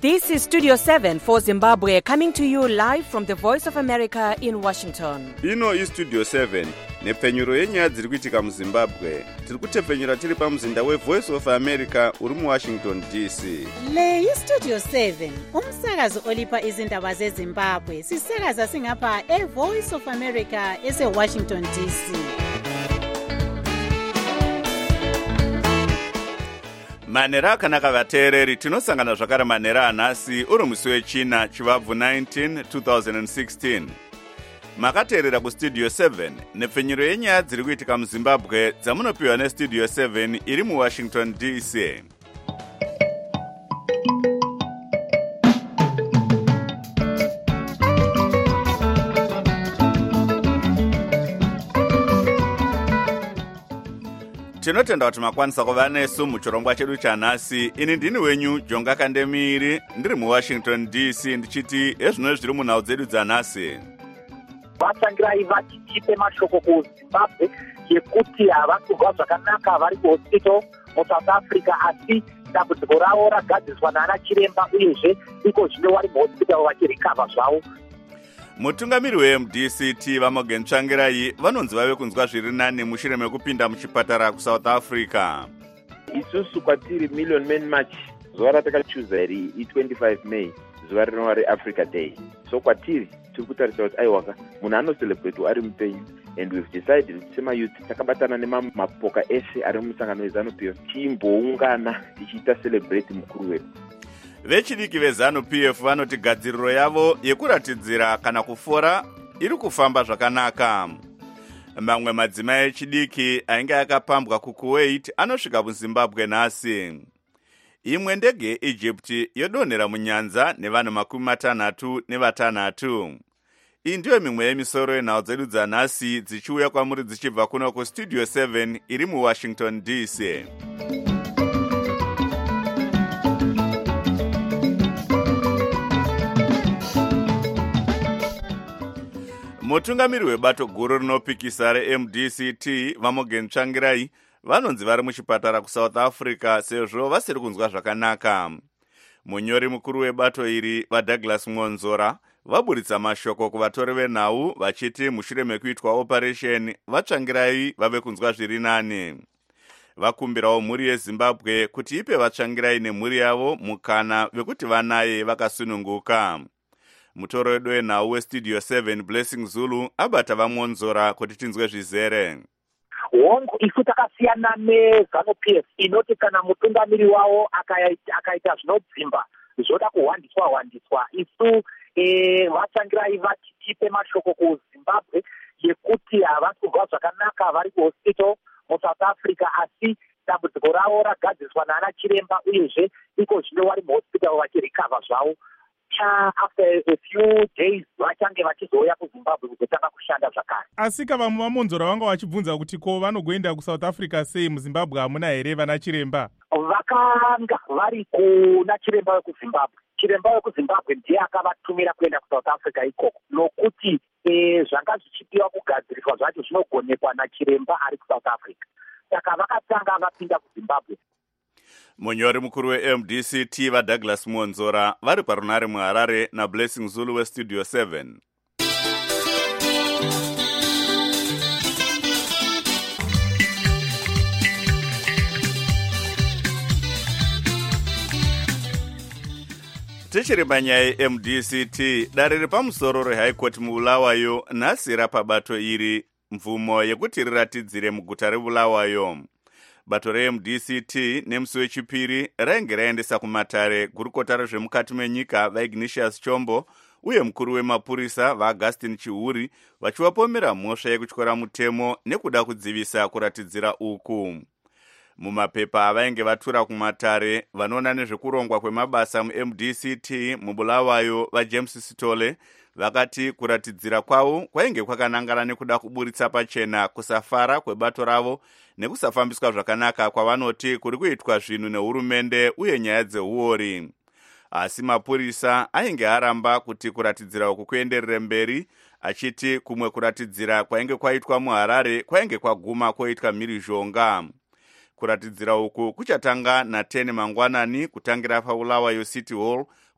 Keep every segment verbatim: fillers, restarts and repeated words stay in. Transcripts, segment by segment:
This is Studio seven for Zimbabwe, coming to you live from the Voice of America in Washington. Ino is Studio seven, nepfenyuro yenyaya dziri kuitika muZimbabwe. Tiri kutepfenyura tiri pamuzinda weVoice of America uri muWashington D C. Le is Studio seven, umsakazo olipa izindaba zeZimbabwe. Sisakaza singapha eVoice of America eseWashington D C. Manera akanaka vateereri, tinosangana zvakare manera anhasi uri musi wechina chivabvu nineteen twenty sixteen. Makateerera kustudio seven nepfenyuro yenyaya dziri kuitika muZimbabwe dzamunopiwa nestudio seven iri muWashington D C. Tinotenda kuti makwanisa kuva nesu muchirongwa chedu chanhasi. Ini ndini wenyu Jonga Kandemiri, ndiri muWashington D C, ndichiti ezvino zviri munhau dzedu dzanhasi. Vatsangirai vachitipe mashoko kuZimbabwe yekuti havasi zvakanaka vari kuhospital muSouth Africa, asi dambudziko ravo ragadziswa naana chiremba uyezve iko zvino vari muhospital vachirikava zvavo. Mutungamiri weM D C T Vamogen Tsvangirai vanonzi vave kunzwa zviri nani mushure mekupinda muchipatara kuSouth Africa. Isusu kwatiri Million Men March zuva ratakachuza iri i25 May, zuva rinova reAfrica Day. So kwatiri tiri kutarisa kuti aiwaka munhu anocelebrate ari mupenyu, and we've decided kuti semayouth takabatana nemapoka ese ari mumusangano weZANU-P F timboungana tichiita celebrate mukuru wedu. Vechidiki veZANU-P F vanoti gadziriro yavo yekuratidzira kana kufora iri kufamba zvakanaka. Mamwe madzimai echidiki ainge akapambwa kuKuwait anosvika muZimbabwe nhasi. Imwe ndege yeEgypt yodonhera munyanza nevanhu makumi matanhatu nevatanhatu. Iyi ndiyo mimwe yemisoro yenhau dzedu dzanhasi dzichiuya kwamuri dzichibva kuno kustudio seven iri muWashington D C. Mutungamiri webato guru rinopikisa reM D C T Vamogen Tsvangirai vanonzi vari muchipatara kuSouth Africa sezvo vasiri kunzwa zvakanaka. Munyori mukuru webato iri vaDouglas Mwonzora vaburitsa mashoko kuvatori venhau vachiti mushure mekuitwa operation vaTsvangirai vave kunzwa zviri nani. Vakumbirawo mhuri yeZimbabwe kuti ipe vaTsvangirai nemhuri yavo mukana vekuti vanaye vakasununguka. Mutoro wedu wenhau westudio seven Blessing Zulu abata vaMwonzora kuti tinzwe zvizere. Hongu isu takasiyana neZANU-P F inoti kana mutungamiri wavo akaita zvinodzimba zvoda kuhwandiswa hwandiswa. Isu vaTsvangirai vachitipe mashoko kuZimbabwe yekuti havasi kunzwa zvakanaka vari kuhospital muSouth Africa, asi dambudziko ravo ragadziswa naana chiremba uyezve iko zvino vari muhospital vachirikava zvavo. After a few days vachange vachizouya kuZimbabwe kuzotanga kushanda zvakare. Asi ka vamwe vaMwonzora vanga vachibvunza kuti ko vanogoenda kuSouth Africa sei muZimbabwe hamuna here vana chiremba? Vakanga vari kuna chiremba wekuZimbabwe. Chiremba wekuZimbabwe ndiye akavatumira kuenda kuSouth Africa ikoko, nokuti e, zvanga zvichipiwa kugadziriswa zvacho zvinogonekwa nachiremba ari kuSouth Africa. Saka vakatanga vapinda kuZimbabwe. Munyori mukuru weM D C T vaDouglas Mwonzora vari parunare muHarare naBlessing Zulu westudio seven. Tichiri panyaya yeM D C T, dare riri pamusoro reHigh Court muBulawayo nhasi rapabato iri mvumo yekuti riratidzire muguta reBulawayo. Bato reM D C T nemusi wechipiri rainge raendesa kumatare gurukota rezvemukati menyika vaIgnatius Chombo uye mukuru wemapurisa vaAugustin Chihuri vachivapomera mhosva yekutyora mutemo nekuda kudzivisa kuratidzira uku. Mumapepa avainge vatura kumatare vanoona nezvekurongwa kwemabasa muM D C T muBulawayo vaJames Sitole vakati kuratidzira kwavo kwainge kwakanangana nekuda kuburitsa pachena kusafara kwebato ravo nekusafambiswa zvakanaka kwavanoti kuri kuitwa zvinhu nehurumende uye nyaya dzeuori. Asi mapurisa ainge aramba kuti kuratidzira uku kuenderere mberi, achiti kumwe kuratidzira kwainge kwaitwa muHarare kwainge kwaguma kwoitwa mhirizhonga. Kuratidzira uku kuchatanga na ten mangwanani kutangira paBulawayo City Hall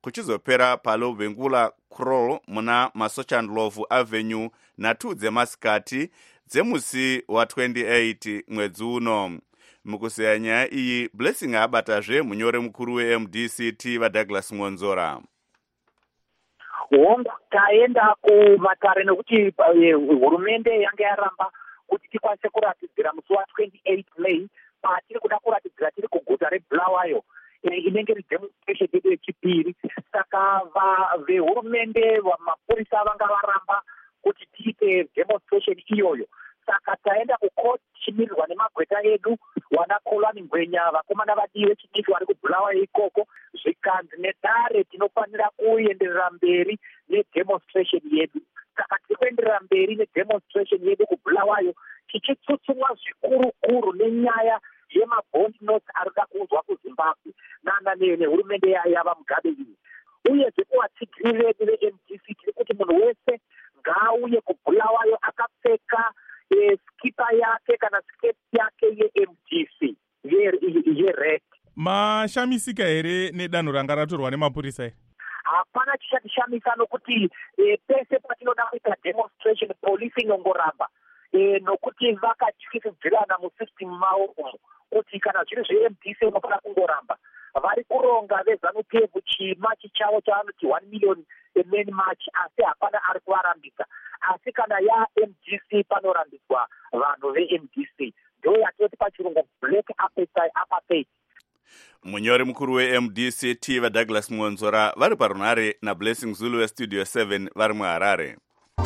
kuchizopera palovhengula crawl muna masochan love avenue natwo dzemasikati dzemusi wa twenty-eight mwedzi uno. Mukuseya nyaya iyi Blessing abatazve munyori mukuru we-M D C T vaDouglas Mwonzora. hongu taenda kumatare nekuti hurumende yanga yaramba kuti tikwanise kuratidzira musi wa twenty-eight May patiri kuda kuratidzira tiri kuguta reBulawayo inenge iri demonstration yedu yechipiri. Saka vehurumende vamapurisa vanga varamba kuti tiite demonstration iyoyo. Saka taenda kukochimirirwa nemagweta edu wana Kolani Ngwenya vakomana vadivi vechidiki vari kuBulawayo ikoko zvikanzi nedare tinofanira kuenderera mberi nedemonstration yedu. Saka tiri kuenderera mberi nedemonstration yedu kuBulawayo tichitsutsumwa zvikuru kuru nenyaya yemabond notes arikuda kuuzwa kuZimbabwe nana nehurumende yava Mugabe iyi. Uyezve kuvatsigiri vedu ve-M D C tiri kuti munhu wese ngaauye kuBulawayo akapfeka skipa yake kana sketi yake ye-M D C yered. Mashamisika here nedanho ranga ratorwa nemapurisa here? Hapana chichatishamisa nokuti pese patinoda kuita demonstration polisi inongoramba nokuti vakatyisidzirana musystem mavo umo kuti kana zviri zve-M D C unofanira kungoramba. Vari kuronga vezanu P F chimachi chavo chavanoti one million men march asi hapana ari kuvarambisa. Asi kana ya-M D C panorambiswa vanhu ve-M D C ndo yatinoti pachirungu black apartheid. Munyori mukuru we-M D C T vaDouglas Mwonzora vari parunhare naBlessing Zulu weStudio seven vari muHarare.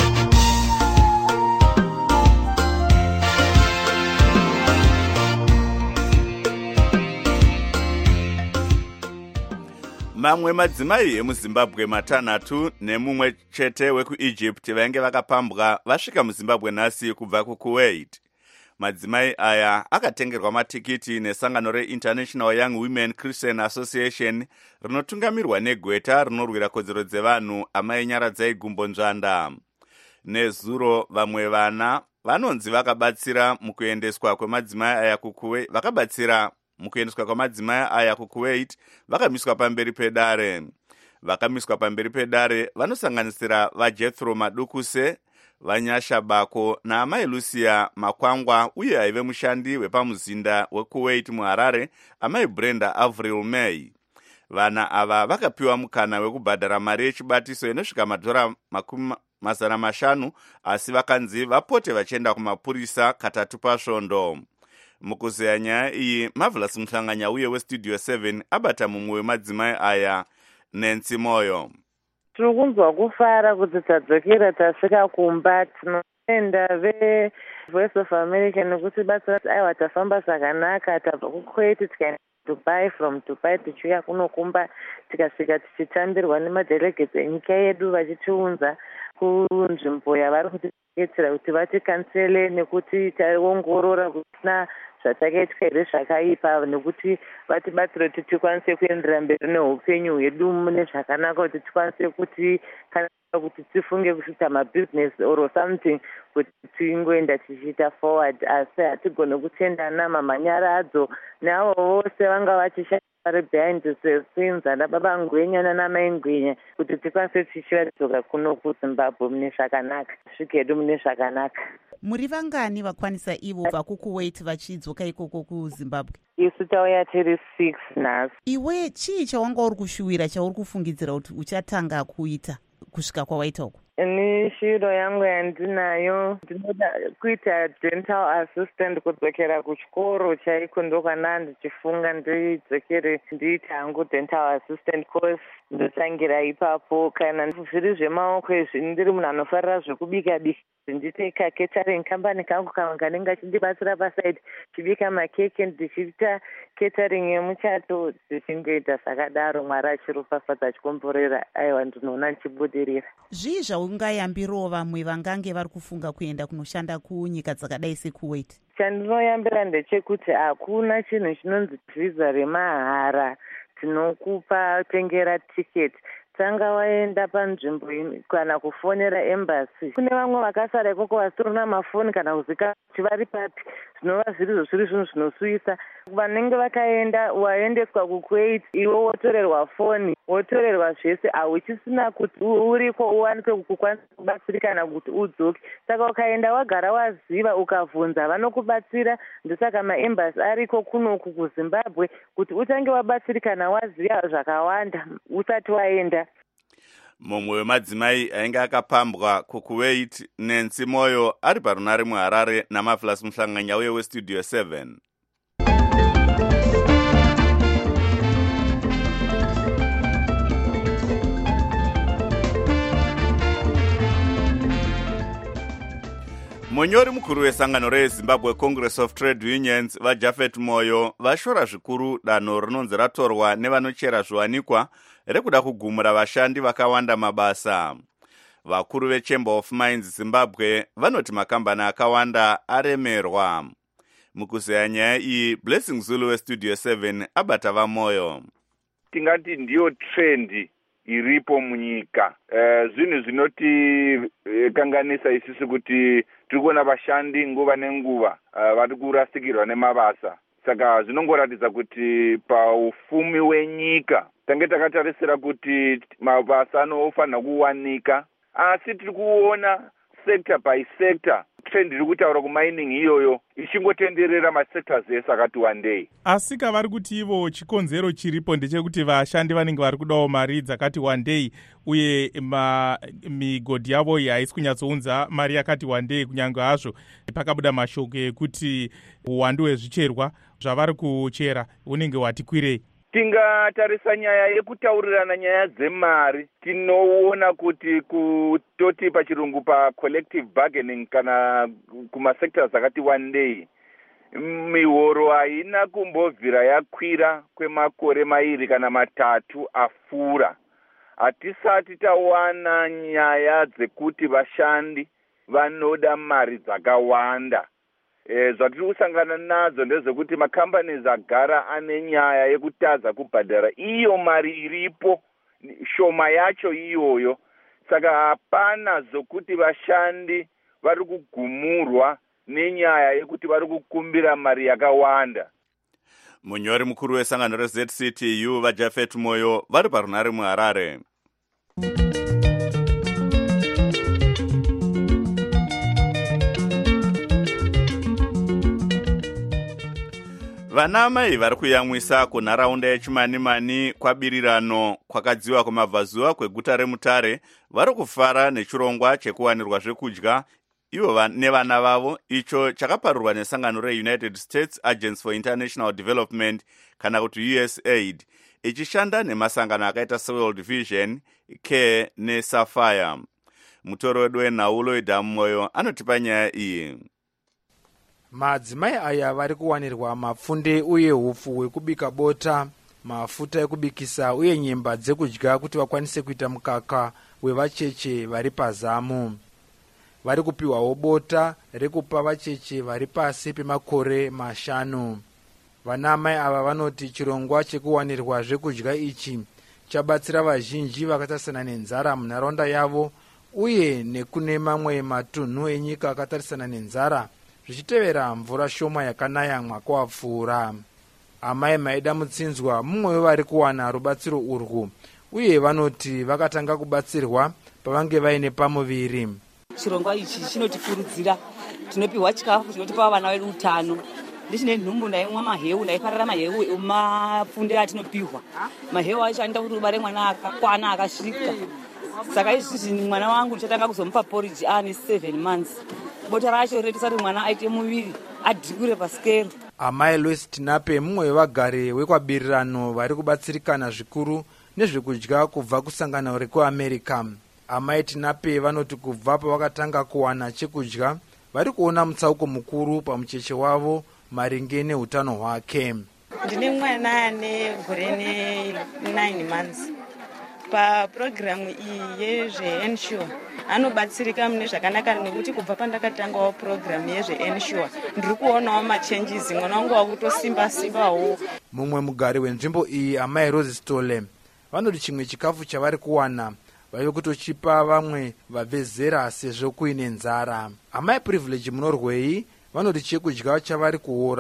Mamwe madzimai emuZimbabwe matanhatu nemumwe chete wekuEgypt vainge vakapambwa vasvika muZimbabwe nhasi kubva kuKuwait. Madzimai aya akatengerwa matikiti nesangano reInternational Young Women Christian Association rinotungamirwa negweta rinorwira kodzero dzevanhu amai Nyaradzai Gumbo Nzvanda. Nezuro vamwe vana vanonzi vakabatsira mukuendeswa kwemadzimai aya kuKuwait vakabatsira mukuendeswa kwamadzimai aya kuKuwait vakamiswa pamberi pedare. Vakamiswa pamberi pedare vanosanganisira vaJethro Madukuse, Vanyasha Bako naamai Lucia Makwangwa uye aive mushandi wepamuzinda weKuwait muHarare amai Brenda Avril May. Vana ava vakapiwa mukana wekubhadhara mari yechibatiso inosvika madhora makumi mazana mashanu asi vakanzi vapote vachienda kumapurisa katatu pasvondo. Mukuzeya nyaya iyi Marvelous Mhlanganya uye weStudio seven abata mumwe wemadzimai aya Nancy Moyo. Tiri kunzwa kufara kuti tadzokera tasvika kumba. Tinoenda veVoice of America nekuti basa rati aiwa tafamba zvakanaka tabva kuKuwait tikaenda Dubai, from Dubai tichiuya kunokumba tikasvika tichitambirwa nemadelegates enyika yedu vachitiunza kunzvimbo yavari kutieketsera kuti vatikansele nekuti taongorora kutina zvatakaitwa here zvakaipa nekuti vatibatsire kuti tikwanise kuenderera mberi neupenyu hwedu mune zvakanaka kuti tikwanise kuti kana kuti tifunge kuita mabusiness or something kuti tingoenda tichiita forward. Asi hatigone kutendana mamhanyara adzo neavo vose vanga vachishanda vari behind the scenes ana baba Ngwenya nanamai Ngwenya kuti tikwanise tichivatidzoka kuno kuZimbabwe mune zvakanaka svikedu mune zvakanaka. Muri vangani vakwanisa ivo kubva kuKuwait vachidzoka ikoko kuZimbabwe? Isu tauya tiri six nhasi. Iwe chii chawanga uri kushuwira chauri kufungidzira kuti uchatanga kuita kusvika kwawaita uko? Ni shiro yangu yandinayo ndinoda kuita dental assistant kudzokera kuchikoro chaiko ndokwana ndichifunga ndidzokere ndiite hangu dental assistant course ndotangira ipapo. Kana zviri zvemaoko izvi ndiri munhu anofarira zvekubika bika ndiite ka catering company kangu kanenge kachindibatsira pasaidi chibika makeke ndichiita catering yemuchato ndichingoita zvakadaro. Mwari achiropafadza achikomborera aiwa ndinoona ndichibudirira. Zvii zvaungayambirawo vamwe vangange vari kufunga kuenda kunoshanda kunyika dzakadai seKuwait? Chandinoyambira ndechekuti hakuna chinhu chinonzi visa remahara, tinokupa tengera tiketi. Tanga waenda panzvimbo kana kufonera embassy. Kune vamwe vakasara ikoko vasitorina mafoni kana kuzika kuti vari papi. Zvinova zvirizvo zviri zvinhu zvinosuyisa vanenge vakaenda waendeswa kukuwait iwe wotorerwa foni wotorerwa zvese hauchisina kuti uriko uwanikwe kukwanisa kubatsirika kana kuti udzoke. Saka ukaenda wagara waziva ukabvunza vanokubatsira. Ndosaka maembasi ariko kunoku kuzimbabwe kuti utange wabatsirikana waziva zvakawanda usati waenda. Mumwe wemadzimai ainge akapambwa kukuwait Nancy Moyo ari parunare muHarare naMavlas Muhlanganya uye weStudio seven. Munyori mukuru wesangano reZimbabwe Congress of Trade Unions vaJafet Moyo vashora zvikuru danho rinonzi ratorwa nevanochera zviwanikwa rekuda kugumura vashandi vakawanda mabasa. Vakuru veChamber of Mines Zimbabwe vanoti makambani akawanda aremerwa. Mukuzeya nyaya iyi Blessing Zulu weStudio seven abata vaMoyo. Tingati ndiyo trendi iripo munyika. Uh, zvinhu zvinoti uh, kanganisa isisi kuti turikuona vashandi nguva nenguva uh, vari kurasikirwa nemabasa. Saka zvinongoratidza kuti paufumi wenyika tange takatarisira kuti mabasa anofanira kuwanika, asi tiri kuona sector by sector trend iri kutaura kumining iyoyo ichingotenderera masectors ese akati wandei. Asi kavari kuti ivo chikonzero chiripo ndechekuti vashandi vanenge vari kudawo mari dzakati wandei uye migodhi yavo haisi kunyatsounza mari yakati wandei, kunyange hazvo pakabuda mashoko ekuti uwandu hwezvicherwa zvavari kuchera unenge wati kwirei. Tingatarisa nyaya yekutaurirana nyaya dzemari, tinoona kuti kutoti pachirungu pa collective bargaining kana kumasectors akati wandei, mihoro haina kumbobvira yakwira kwemakore mairi kana matatu afura. Hatisati tawana nyaya dzekuti vashandi vanoda mari dzakawanda. E, zvatiri kusangana nadzo ndezvekuti makambani agara ane nyaya yekutadza kubhadhara iyo mari iripo, shoma yacho iyoyo. Saka hapana zokuti vashandi vari kugumurwa nenyaya yekuti vari kukumbira mari yakawanda. Munyori mukuru wesangano reZ C T U vaJafet Moyo vari parunare muHarare. Vanamai vari kuyamwisa kunharaunda yeChimanimani kwabirirano kwakadziwa kwamabvazuva kweguta reMutare vari kufara nechirongwa chekuwanirwa zvekudya ivo nevana vavo, icho chakaparurwa nesangano reUnited States Agency for International Development kana kuti U S A I D ichishanda nemasangano akaita seWorld Vision, Care neSapphire. Mutoro wedu wenhaulo Idamu Moyo anotipa nyaya iyi. Madzimai aya vari kuwanirwa mapfunde uye hupfu hwekubika bota, mafuta ekubikisa uye nyemba dzekudya kuti vakwanise kuita mukaka wevacheche vari pazamu. Vari kupiwawo bota rekupa vacheche vari pasi pemakore mashanu. Vanamai ava vanoti chirongwa chekuwanirwa zvekudya ichi chabatsira vazhinji vakatarisana nenzara munharaunda yavo uye nekune mamwe matunhu enyika akatarisana nenzara zvichitevera mvura shoma yakanaya mwaka wapfuura. Amai Maida Mutsinzwa mumwe wevari kuwana rubatsiro urwu uye vanoti vakatanga kubatsirwa pavange vaine pamuviri. Chirongwa ichi chinotikurudzira, tinopiwa chikafu chinotipa vana vedu utano. Ndichine nhumbu ndaimwa maheu, ndaifarira maheu mapfunde atinopiwa. Maheu acho anoita kuti ubare mwana akakwana akasvika. Saka izvizvi mwana wangu ndichatanga kuzomupa porridge ane seven months. Bota racho rinoita kuti mwana aite muviri adhikure pasikero. Amai Lois Tinape mumwe wevagari wekwabirirano vari kubatsirikana zvikuru nezvekudya kubva kusangano rekuAmerica. Amai Tinape vanoti kubva pavakatanga kuwana chekudya vari kuona mutsauko mukuru pamucheche wavo maringe neutano hwake. Ndine mwana ane gore nine months. Paprogiramu iyi yezveEnsure anobatsirika mune zvakanaka nekuti kubva pandakatangawo programu yezveEnsure ndiri kuonawo machenjizi, mwana wangu wakutosimba simbawo. Mumwe mugari wenzvimbo iyi Amai Rose Stole vanoti chimwe chikafu chavari kuwana vaive kutochipa vamwe vabve zera sezvo kuine nzara. Amai Privilege muNorway vanoti chekudya chavari kuora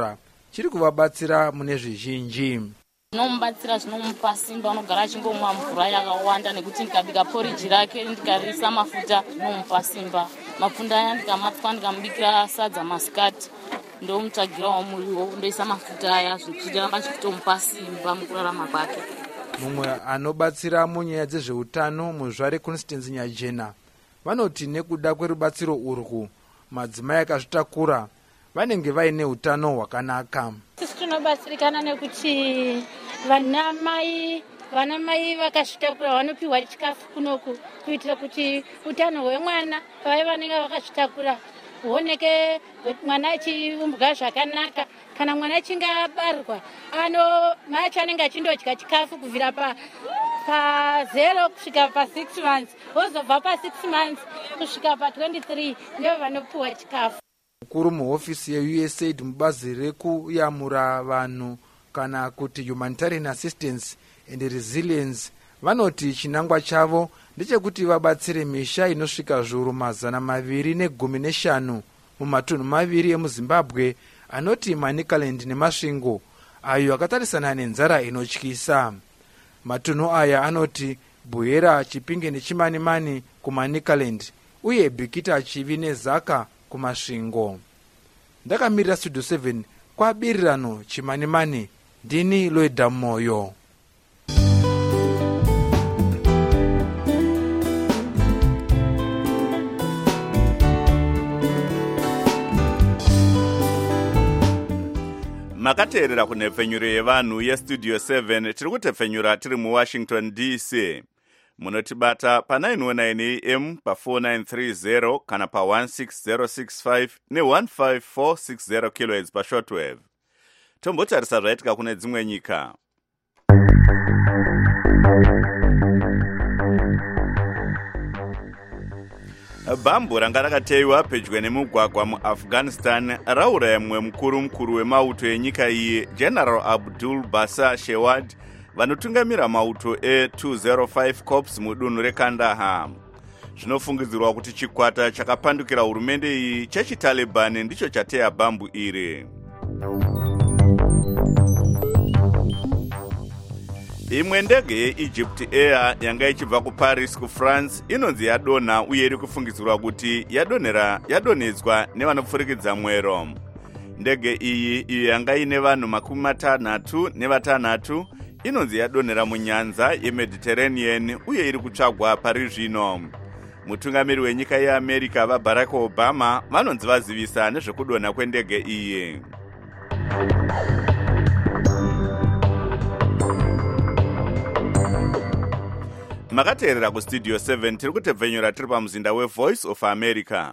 chiri kuvabatsira mune zvizhinji. Zvinomubatsira, zvinomupa simba, unogara achingomwa mvura yakawanda nekuti ndikabika poriji rake ndikarisa mafuta zvinomupa simba. Mapfunda aya ndikamatwa ndikamubikira sadza masikati ndomutsvagirawo muriwo ndoisa mafuta aya zvichiramba zvichitomupa simba mukurarama kwake. Mumwe anobatsira munyaya dzezveutano muzvare Constance Nyajena vanoti nekuda kwerubatsiro urwu madzimai akazvitakura vanenge vaine utano hwakanaka. Sisi tinobatsirikana nekuti vana mai vana mai vakazvitakura vanopiwa chikafu kunoku kuitira kuti utano hwemwana vai vanenge vakazvitakura huoneke mwana achiumbwa zvakanaka. Kana mwana achinge abarwa ano macho anenge achindodya chikafu kubvira pa pa zero kusvika pa six months wozobva pa six months kusvika pa twenty-three ndio vanopiwa chikafu. Mukuru muhofisi ye U S A I D mubazi rekuyamura vanhu kana kuti humanitarian assistance and resilience vanoti chinangwa chavo ndechekuti vabatsire misha inosvika zviuru mazana maviri negumi neshanu mumatunhu maviri emuZimbabwe anoti Manicaland neMasvingo ayo akatarisana nenzara inotyisa. Matunhu aya anoti Buyera, Chipinge neChimanimani kuManicaland uye Bikita, Chivi neZaka kuMasvingo. Ndakamirira Studio seven kwabirirano Chimanimani, ndini Loida Moyo. makateerera kunhepfenyuro yevanhu yestudio seven tiri kutepfenyura tiri muwashington D C. Munotibata pa nine one nine A M pa four nine three zero kana pa one six zero six five ne one five four six zero kilohertz pa shortwave. Tombotarisa zvaitika kune dzimwe nyika. Bambu ranga rakateiwa pedyo nemugwagwa muAfghanistan rauraya mumwe mukuru mukuru wemauto enyika iyi, General Abdul Basa Shewad, vanotungamira mauto e two oh five Corps mudunhu reKandahar. Zvinofungidzirwa kuti chikwata chakapandukira hurumende iyi chechiTaliban ndicho chateya bambu iri. Imwe ndege yeEgypt Air yanga ichibva kuParis kuFrance inonzi yadonha uye iri kufungidzirwa kuti yadonhera yadonhedzwa nevanopfurikidza mwero. Ndege iyi iyo yanga ine vanhu makumi matanhatu nevatanhatu inonzi yadonhera munyanza yeMediterranean uye iri kutsvagwa pari zvino. Mutungamiri wenyika yeAmerica vaBarack Obama vanonzi vazivisa nezvekudonha kwendege iyi. Makateerera kustudio seven tiri kutepfenyura tiri pamuzinda weVoice of America.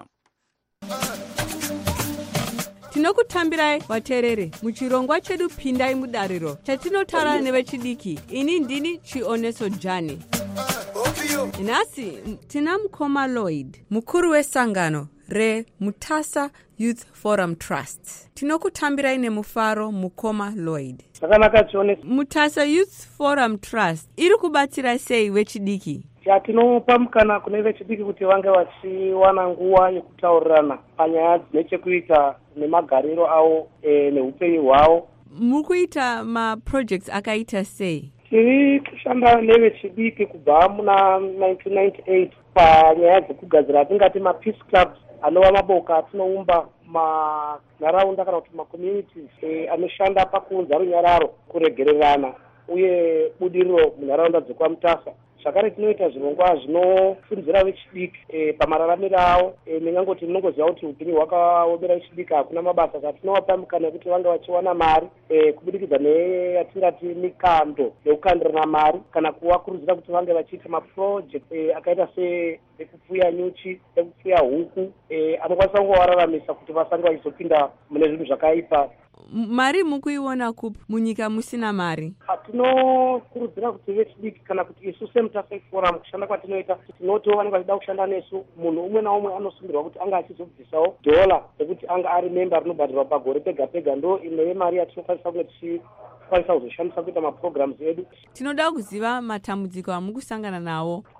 Tinokutambirai vateereri muchirongwa chedu Pindai Mudariro chatinotaura nevechidiki. Ini ndini Chioneso Jani. Nhasi tina mukoma Lloyd, mukuru wesangano reMutasa Youth Forum Trust. Tinokutambirai nemufaro mukoma Lloyd. Sakanaka Chioneso. Mutasa Youth Forum Trust iri kubatsira sei vechidiki? Tinopa mukana kune vechidiki kuti vange vachiwana nguva yekutaurirana panyaya dzinechekuita nemagariro avo e, neupenyu hwavo. Muri kuita maprojects akaita sei? Tiri kushanda nevechidiki kubva muna nineteen ninety-eight panyaya dzekugadzira atingati mapeace clubs anova maboka atinoumba manharaunda kana kuti macommunities e, anoshanda pakuunza runyararo, kuregererana uye budiriro munharaunda dzekwaMutasa. Zvakare tinoita zvirongwa zvinofundzira vechidiki e, pamararamiro avo. E, ndingangoti ndinongoziva kuti upenyu hwakaomera vechidiki hakuna mabasa, saka tinovapa mukana kuti vange vachiwana mari e, kubudikidza neyatingati mikando yekukandirana mari kana kuvakurudzira kuti vange vachiita maproject e, akaita se ekupfuya nyuchi, ekupfuya huku e, anokwanisa kungovararamisa kuti vasange vachizopinda mune zvinhu zvakaipa. Mari mukuiona kupi munyika musina mari? Tinokurudzira kuti vechidiki kana kuti isu seMutasa Forum kushanda kwatinoita tinoti vanenge vachida kushanda nesu, munhu umwe naumwe anosungirwa kuti anga achizobvisawo dhola ekuti anga ari memba rinobhadharwa pagore pega pega. Ndo imwe yemari yatinokwanisa kunge tichikwanisa kuzoshandisa kuita maprograms edu. Tinoda kuziva matambudziko amukusangana nawo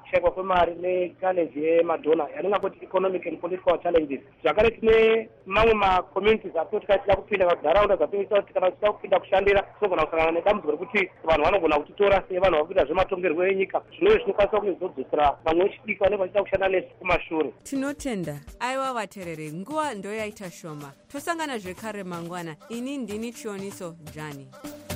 kushaikwa kwemari nechallenge yemadhona yanonga kuti economic and political challenges. Zvakare tine mamwe macommunities atinoti tida kupinda panharaunda dzatinoita kuti kana tichida kupinda kushandira tinogona kusangana nedambudziko rekuti vanhu vanogona kutitora sevanhu vakuita zvematongerwo enyika, zvinove zvinokwanisa kuzodzosera vamwe vechidiki vanenge vachida kushanda nesu kumashure. Tinotenda. Aiwa vaterere, nguva ndo yaita shoma. Tosangana zvekare mangwana. Ini ndini Chioniso Jani.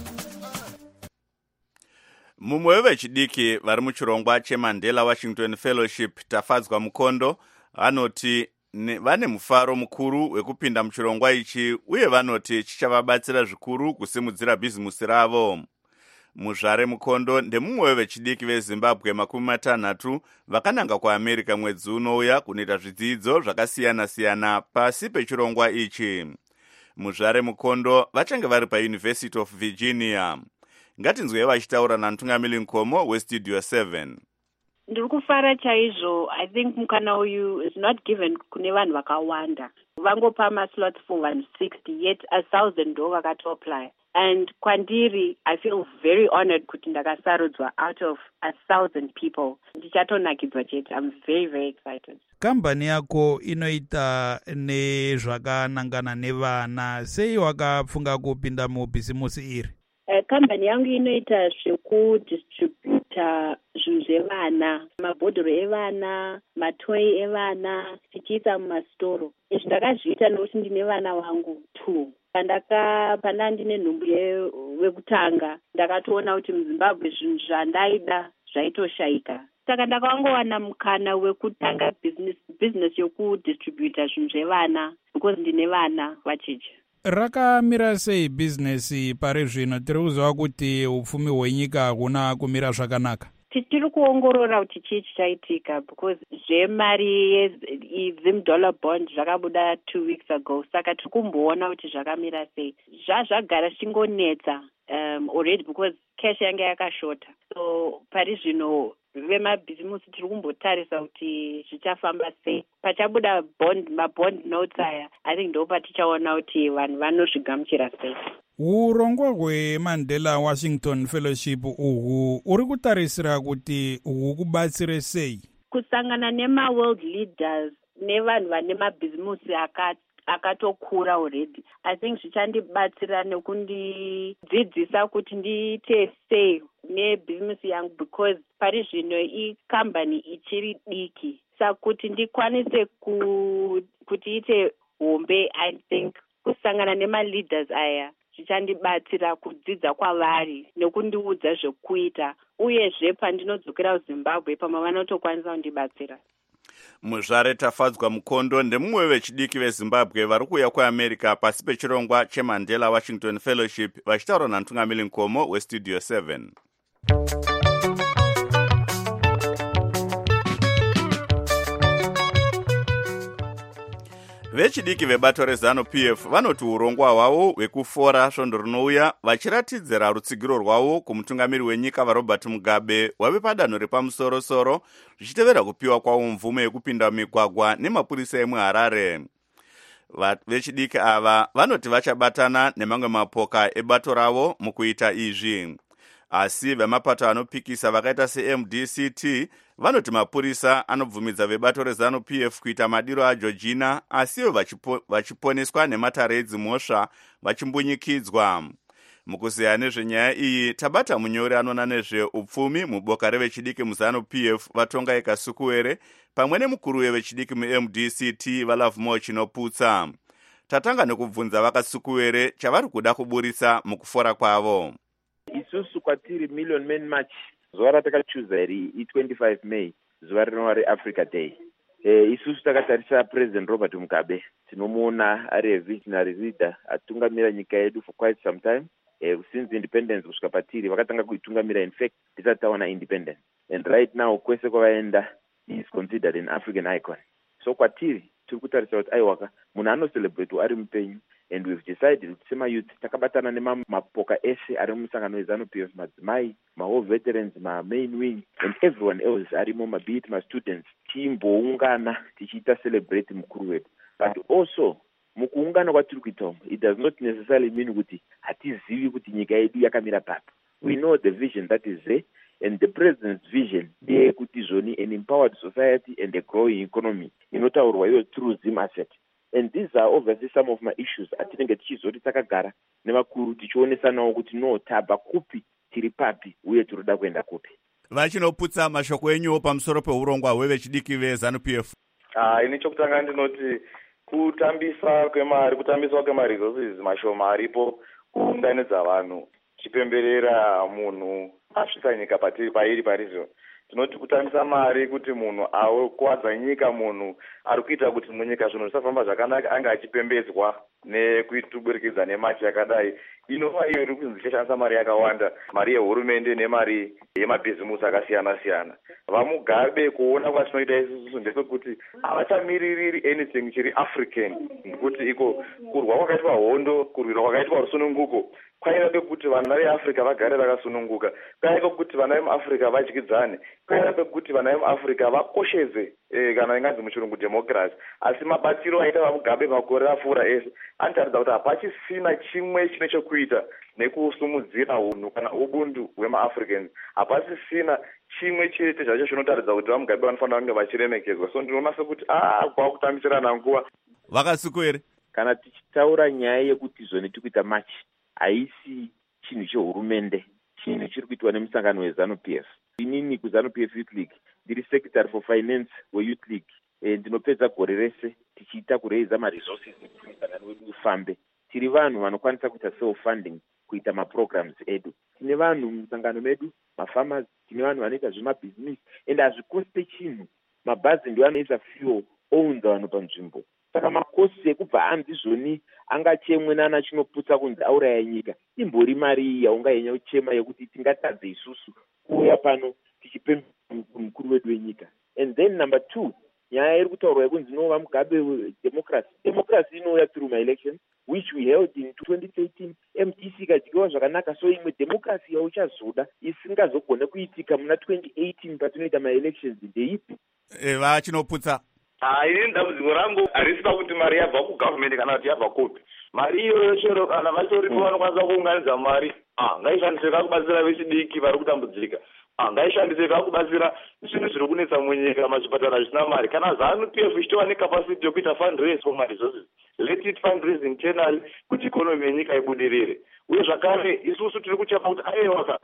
Mumwe wevechidiki vari muchirongwa cheMandela Washington Fellowship Tafadzwa Mukondo vanoti vane mufaro mukuru wekupinda muchirongwa ichi uye vanoti chichavabatsira zvikuru kusimudzira bhizimusi ravo. Muzvare Mukondo ndemumwe wevechidiki veZimbabwe makumi matanhatu vakananga kuAmerica mwedzi unouya kunoita zvidzidzo zvakasiyana-siyana pasi pechirongwa ichi. Muzvare Mukondo vachange vari paUniversity of Virginia. Ngatinzwe vachitaura namutungamiri Nkomo weStudio seven. Ndiri kufara chaizvo. I think mukana uyu is not given kune vanhu vakawanda. Vangopa maslots for one sixty, yet a thousand ndo vakatoapply. And kwandiri, I feel very honored kuti ndakasarudzwa out of a thousand people. Ndichatonakidzwa chete. I'm very, very excited. Kambani yako inoita nezvakanangana nevana. Sei wakapfunga kupinda mubhizimusi iri? Kambani yangu inoita zvekudistributa zvinhu zvevana, mabhodhoro evana, matoyi evana, tichiisa mumastoro. Izvi ndakazviita nokuti ndine vana vangu two. Pandaka pana ndine nhumbu wekutanga ndakatoona kuti muZimbabwe zvinhu zvandaida zvaitoshaika. Saka ndakangowana mukana wekutanga business business yokudistributa zvinhu zvevana because ndine vana vacheche. Rakamira sei business pari zvino? Tiri kuziva kuti upfumi hwenyika hakuna kumira zvakanaka. Tiri kuongorora kuti chii chichaitika because zvemari yezimudollar bond zvakabuda two weeks ago. Saka tiri kumboona kuti zvakamira sei. Zvazvagara zvichingonetsa um, already because cash yange yakashota. So pari zvino vemabhizimusi tiri kumbotarisa kuti zvichafamba sei. Pachabuda bond mabond notes aya, I think ndo patichaona kuti vanhu vanozvigamuchira sei. Urongwa hweMandela Washington Fellowship uhu uri kutarisira kuti hukubatsire sei? Kusangana nema-world leaders nevanhu vane mabhizimusi akatokura already. I think zvichandibatsira nekundidzidzisa kuti ndiite sei nebhizimusi yangu because pari zvino ikambani ichiri diki. Saka kuti ndikwanise ku, kuti ite hombe, I think kusangana nema-leaders aya zvichandibatsira kudzidza kwavari nekundiudza zvekuita uyezve pandinodzokera kuZimbabwe pamwe vanotokwanisa kundibatsira. Muzvare Tafadzwa Mukondo ndemumwe wevechidiki veZimbabwe vari kuuya kuAmerica pasi pechirongwa cheMandela Washington Fellowship vachitaura namutungamiri Nkomo weStudio seven. Vechidiki vebato reZanu-P F vanoti urongwa hwavo hwekufora svondo rinouya vachiratidzira rutsigiro rwavo kumutungamiri wenyika vaRobert Mugabe wave padanho repamusoro-soro zvichitevera kupiwa kwavo mvumo yekupinda mumigwagwa nemapurisa emuHarare. Vechidiki ava vanoti vachabatana nemamwe mapoka ebato ravo mukuita izvi. Asi vemapato anopikisa vakaita seM D C T vanoti mapurisa anobvumidza vebato reZanu-P F kuita madiro aJeorgina asiwo vachipo, vachiponeswa nematare edzimhosva vachimbunyikidzwa. Mukuziya nezvenyaya iyi tabata munyori anona nezveupfumi muboka revechidiki muZanu-P F Vatongai Kasukuwere pamwe nemukuru wevechidiki muM D C T vaLovemore Chinoputsa. Tatanga nekubvunza vaKasukuwere chavari kuda kuburisa mukufora kwavo. Isusu kwatiri Million Men March zuva ratakachuza iri i-twenty-five May zuva rinova reAfrica Day. E, isusu takatarisa President Robert Mugabe tinomuona ari a visionary leader atungamira nyika yedu for quite some time. E, since independence kusvika patiri vakatanga kuitungamira in fact tisati tawana independence. And right now kwese kwavaenda he is considered an African icon. So kwatiri tiri kutarisa kuti aiwaka munhu anocelebrate ari mupenyu. And we've decided kuti sema-youth takabatana nemapoka ese ari mumusangano weZanu-P F, madzimai, ma-war veterans, ma-main wing, and everyone else arimo, be it ma-students, timboungana tichiita celebrate mukuru wedu. But also, mukuungana kwatiri kuita umu, it does not necessarily mean kuti hatizivi kuti nyika yedu yakamira papi. We know the vision that is there, and the president's vision ndeyekuti zvoni an empowered society and a growing economy inotaurwa iyo tourism asset. And these are obviously some of my issues atinenge tichizoti takagara nevakuru tichionesanawo kuti no tabva kupi tiri papi uye tiroda kuenda kupi. Vachinoputsa mashoko enyuwo pamusoro peurongwa hwevechidiki veZANU P F. Ah, ini chokutanga ndinoti kutambisa kwemari, kutambiswa kwemaresources mashoma aripo kuunganidza vanhu chipemberera munhu asvitsa nyika patiri pairi parizvo. Tinoti kutambisa mari kuti munhu awe kuwadza nyika, munhu ari kuita kuti munyika zvinhu zvisafamba zvakanaka anga achipembedzwa nekuituburikidza nemari yakadai. Inova iyo iri kunzi ichashandisa mari yakawanda, mari yehurumende nemari yemabhizimusi akasiyana siyana. Vamugabe kuona kwatinoita isusu ndepekuti havachamiririri anything chiri African, nekuti iko kurwa kwakaitwa hondo, kurwirwa kwakaitwa rusununguko kwaiva pekuti vana veAfrica vagare vakasununguka, kwaiva kuti vana vemuAfrica vadyidzane, kwaiva pekuti vana vemuAfrica vakosheze eh, kana inganzi muchirungu democracy. Asi mabatiro aita vamugabe makore apfuura ese anotaridza kuti hapachisina chimwe chine chekuita nekusumudzira unhu kana ubuntu hwemaAfricans. Hapasisina chimwe chete zvacho zvinotaridza kuti vamugabe vanofanira kunge vachiremekedzwa. So ndinoona sekuti ah kwakutambisirana nguva vakasuku here. Kana tichitaura nyaya yekuti zvone tikuita match haisi chinhu chehurumende, chinhu chiri kuitwa nemusangano weZANU P F. Inini kuZANU P F Youth League ndiri secretary for finance weYouth League. E, ndinopedza gore rese tichiita kureiza maresources kuti musangano wedu ufambe. Tiri vanhu vanokwanisa kuita self funding kuita maprograms edu. Tine vanhu musangano medu, mafarmers, tine vanhu vanoita zvemabhizinesi, ende hazvikoste chinhu. Mabhazi ndio anoisa fuel ounza vanhu panzvimbo. Saka makosi ekubva anzi zvoni angachemwe nana chinoputsa kunzi auraya nyika imbori mari iyi yaunganyanya kuchema yekuti tingatadze isusu kuuya pano tichipembera mukuru wedu wenyika. And then number two, nyaya iri kutaurwa yekunzi nova mugabe democracy. Democracy inouya through my elections which we held in twenty thirteen. M D C ikadyiwa zvakanaka, so imwe democracy yauchazoda isingazogone kuitika muna twenty eighteen patinoita maelections ndeipi? E, vachinoputsa Ah, ini ndambudziko rangu harisi pakuti mari yabva kugovernment kana kuti yabva kupi. Mari iyoyo chero kana vatoripo vanokwanisa kuunganidza mari, ah ngaishandiswe kakubatsira vechidiki vari kutambudzika. Ah ngaishandiswe kakubatsira zvinhu zviri kunetsa munyika, mazvipatara zvisina mari. Kana ZANU P F ichitova necapacity yokuita fundraise for resources, let it fundraise internally kuti economy yenyika ibudirire. Uye zvakare isusu tiri kuchapa kuti aiwaka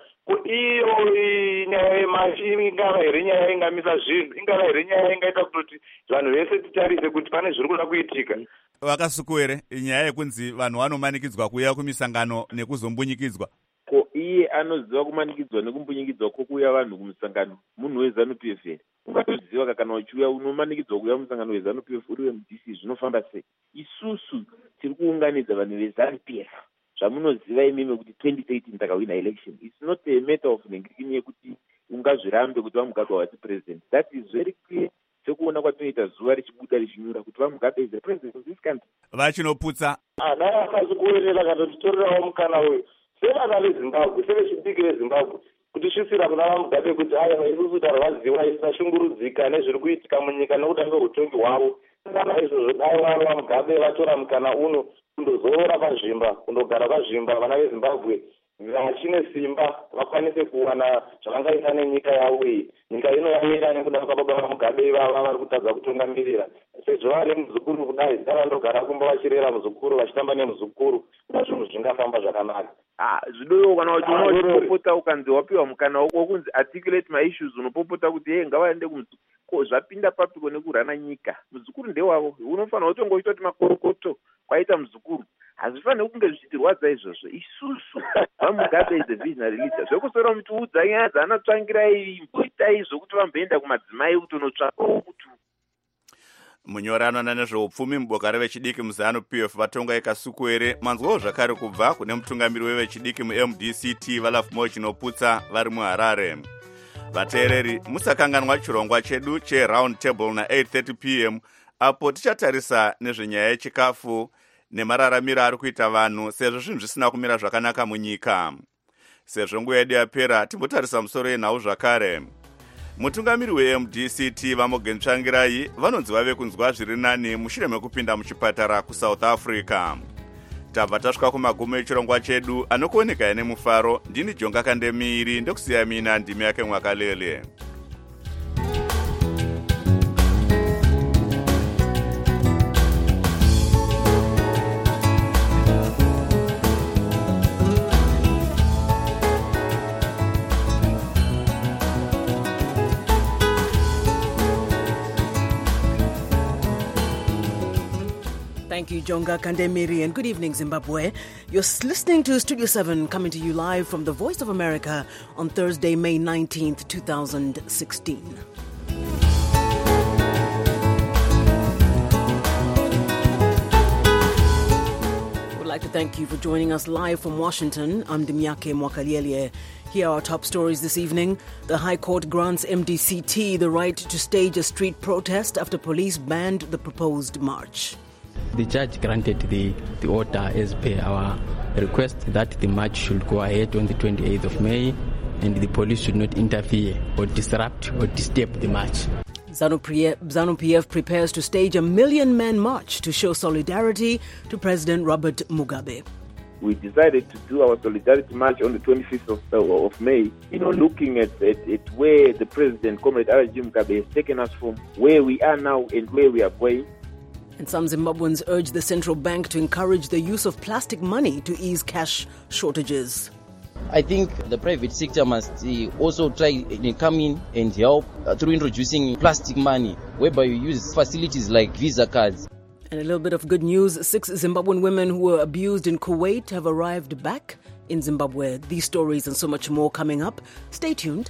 iyo nyaya yemari ingava here nyaya ingamisa zvinhu, ingava here nyaya ingaita kuti vanhu vese titarise kuti pane zviri kuda kuitika. Vakasuku here nyaya yekunzi vanhu vanomanikidzwa kuuya kumisangano nekuzombunyikidzwa? Ko iye anoziva kumanikidzwa nekumbunyikidzwa kwokuuya vanhu kumusangano munhu weZANU P F here? Ungatoziva kana uchiuya unomanikidzwa kuuya kumusangano weZANU P F uri weM D C zvinofamba sei? Isusu tiri kuunganidza vanhu veZANU P F. Zvamunoziva imimi kuti twenty thirteen takawina election. It's not a matter of nengirikini yekuti ungazvirambe kuti vamugabe wati president. That is very clear. Sekuona kwatinoita zuva richibuda richinyura kuti vamugabe is the president of this country. Vachinoputsa ana akazi kuwerera kana titorerawo mukana uyu sevana veZimbabwe, sevechidiki veZimbabwe kuti svisira kuna vamugabe kuti aya isusu tarwadziwa isashungurudzika nezviri kuitika munyika nekuda kweutongi hwavo. Kana izvozvo dai vari vamugabe vatora mukana uno kundozorora pazvimba, kundogara pazvimba, vana veZimbabwe vachine simba vakwanise kuwana zvavangaita nenyika yavo iyi. Nyika ino yamira nekuda kwababa vamugabe ivava vari kutadza kutungamirira. Sezvo vari muzukuru kudai davandogara kumba vachirera muzukuru vachitamba nemuzukuru, kuda zvinhu zvingafamba zvakanaka. Ah, zvidoyo kana kuti unopopota ukanzi wapiwa mukana wokunzi articulate my issues, unopopota kuti hey ngavaende kumuzukuru. Ko zvapinda papiko nekurana nyika? Muzukuru ndewavo, unofanira kutongoita kuti makorokoto kwaita muzukuru. Hazvifaniri kunge zvichitirwadza izvozvo. Isusu vamugabe is a visionary leader. Zvekusora kuti udza nyaya dzanotsvangirai mboitai zvokuti vamboenda kumadzimai kuti unotsvaka kuti munyorano nezveupfumi muboka revechidiki muZANU P F vatonga ikasuku here. Manzwawo zvakare kubva kune mutungamiri wevechidiki muM D C T Valafumo Chinoputsa vari muHarare. Vateereri, musakanganwa chirongwa chedu cheround table na eight thirty p m apo tichatarisa nezvenyaya yechikafu nemararamiro ari kuita vanhu sezvo zvinhu zvisina kumira zvakanaka munyika. Sezvo nguva yedu yapera, timbotarisa musoro yenhau zvakare. Mutungamiri weM D C T Vamogentsvangirai vanonzi vave kunzwa zviri nani mushure mekupinda muchipatara kuSouth Africa. tabva tasvika kumagumo echirongwa chedu anokuoneka nemufaro. Ndini Jonga Kandemiri ndokusiya mina ndimi yake Mwakalele. Thank you, Jonga Kandemiri, and good evening, Zimbabwe. You're listening to Studio seven, coming to you live from the Voice of America on Thursday, May nineteenth, twenty sixteen. We'd like to thank you for joining us live from Washington. I'm Dimyake Mwakaliele. Here are our top stories this evening. The High Court grants M D C T the right to stage a street protest after police banned the proposed march. The judge granted the, the order as per our request that the march should go ahead on the twenty-eighth of May and the police should not interfere or disrupt or disturb the march. ZANU-P F prepares to stage a million-man march to show solidarity to President Robert Mugabe. We decided to do our solidarity march on the twenty-fifth of, uh, of May, you know, looking at, at, at where the President, Comrade R G Mugabe, has taken us from, where we are now and where we are going. And some Zimbabweans urge the central bank to encourage the use of plastic money to ease cash shortages. I think the private sector must uh, also try to come in and help uh, through introducing plastic money, whereby you use facilities like Visa cards. And a little bit of good news. Six Zimbabwean women who were abused in Kuwait have arrived back in Zimbabwe. These stories and so much more coming up. Stay tuned.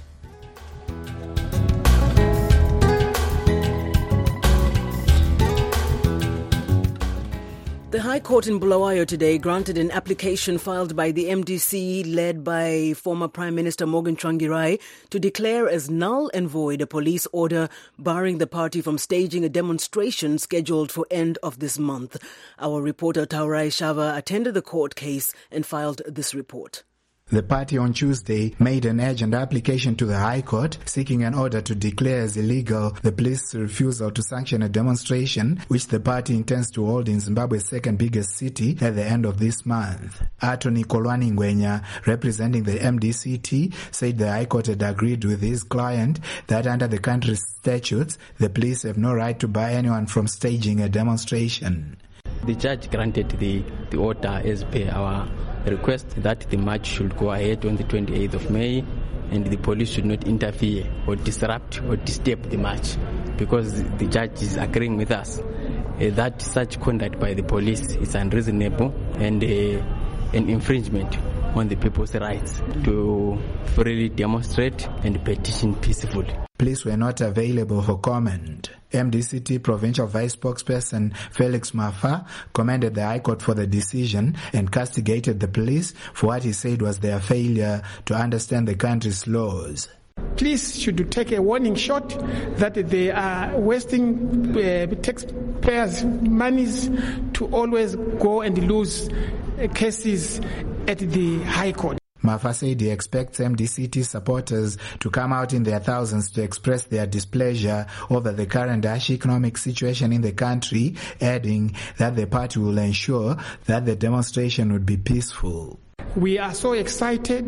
The High Court in Bulawayo today granted an application filed by the M D C led by former Prime Minister Morgan Tsvangirai to declare as null and void a police order barring the party from staging a demonstration scheduled for end of this month. Our reporter Taurai Shava attended the court case and filed this report. The party on Tuesday made an urgent application to the High Court seeking an order to declare as illegal the police's refusal to sanction a demonstration which the party intends to hold in Zimbabwe's second biggest city at the end of this month. Attorney Kolwani Ngwenya, representing the M D C T, said the High Court had agreed with his client that under the country's statutes, the police have no right to bar anyone from staging a demonstration. The judge granted the, the order as per our request that the march should go ahead on the twenty-eighth of May and the police should not interfere or disrupt or disturb the march, because the judge is agreeing with us uh, that such conduct by the police is unreasonable and uh, an infringement on the people's rights to freely demonstrate and petition peacefully. Police were not available for comment. M D C T Provincial Vice Spokesperson Felix Mafa commended the High Court for the decision and castigated the police for what he said was their failure to understand the country's laws. Police should take a warning shot that they are wasting uh, taxpayers' monies to always go and lose uh, cases at the High Court. Mafa said he expects M D C T supporters to come out in their thousands to express their displeasure over the current harsh economic situation in the country, adding that the party will ensure that the demonstration would be peaceful. We are so excited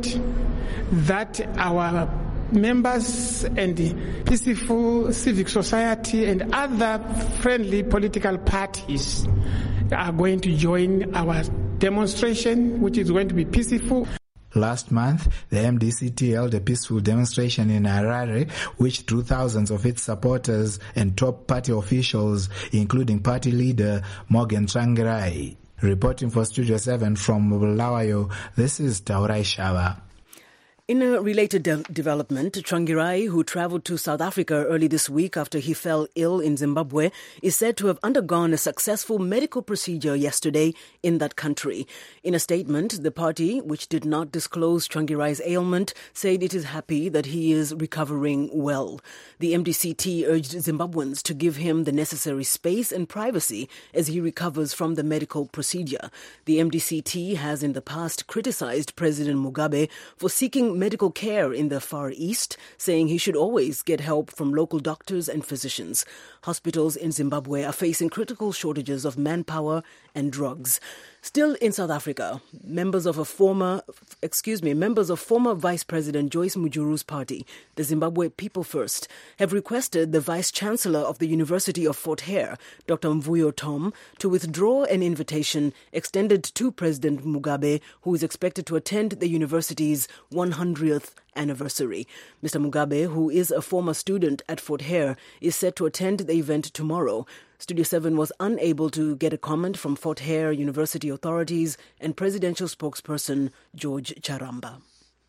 that our members and the peaceful civic society and other friendly political parties are going to join our demonstration, which is going to be peaceful. Last month, the M D C T held a peaceful demonstration in Harare, which drew thousands of its supporters and top party officials, including party leader Morgan Tsvangirai. Reporting for Studio seven from Bulawayo, this is Taurai Shava. In a related de- development, Tsvangirai, who travelled to South Africa early this week after he fell ill in Zimbabwe, is said to have undergone a successful medical procedure yesterday in that country. In a statement, the party, which did not disclose Tsvangirai's ailment, said it is happy that he is recovering well. The M D C T urged Zimbabweans to give him the necessary space and privacy as he recovers from the medical procedure. The M D C T has in the past criticised President Mugabe for seeking medical care in the Far East, saying he should always get help from local doctors and physicians. Hospitals in Zimbabwe are facing critical shortages of manpower and drugs. Still in South Africa, members of a former, excuse me, members of former Vice President Joyce Mujuru's party, the Zimbabwe People First, have requested the Vice Chancellor of the University of Fort Hare, Doctor Mvuyo Tom, to withdraw an invitation extended to President Mugabe, who is expected to attend the university's one hundredth anniversary. Mister Mugabe, who is a former student at Fort Hare, is set to attend the event tomorrow. Studio seven was unable to get a comment from Fort Hare University authorities and presidential spokesperson George Charamba.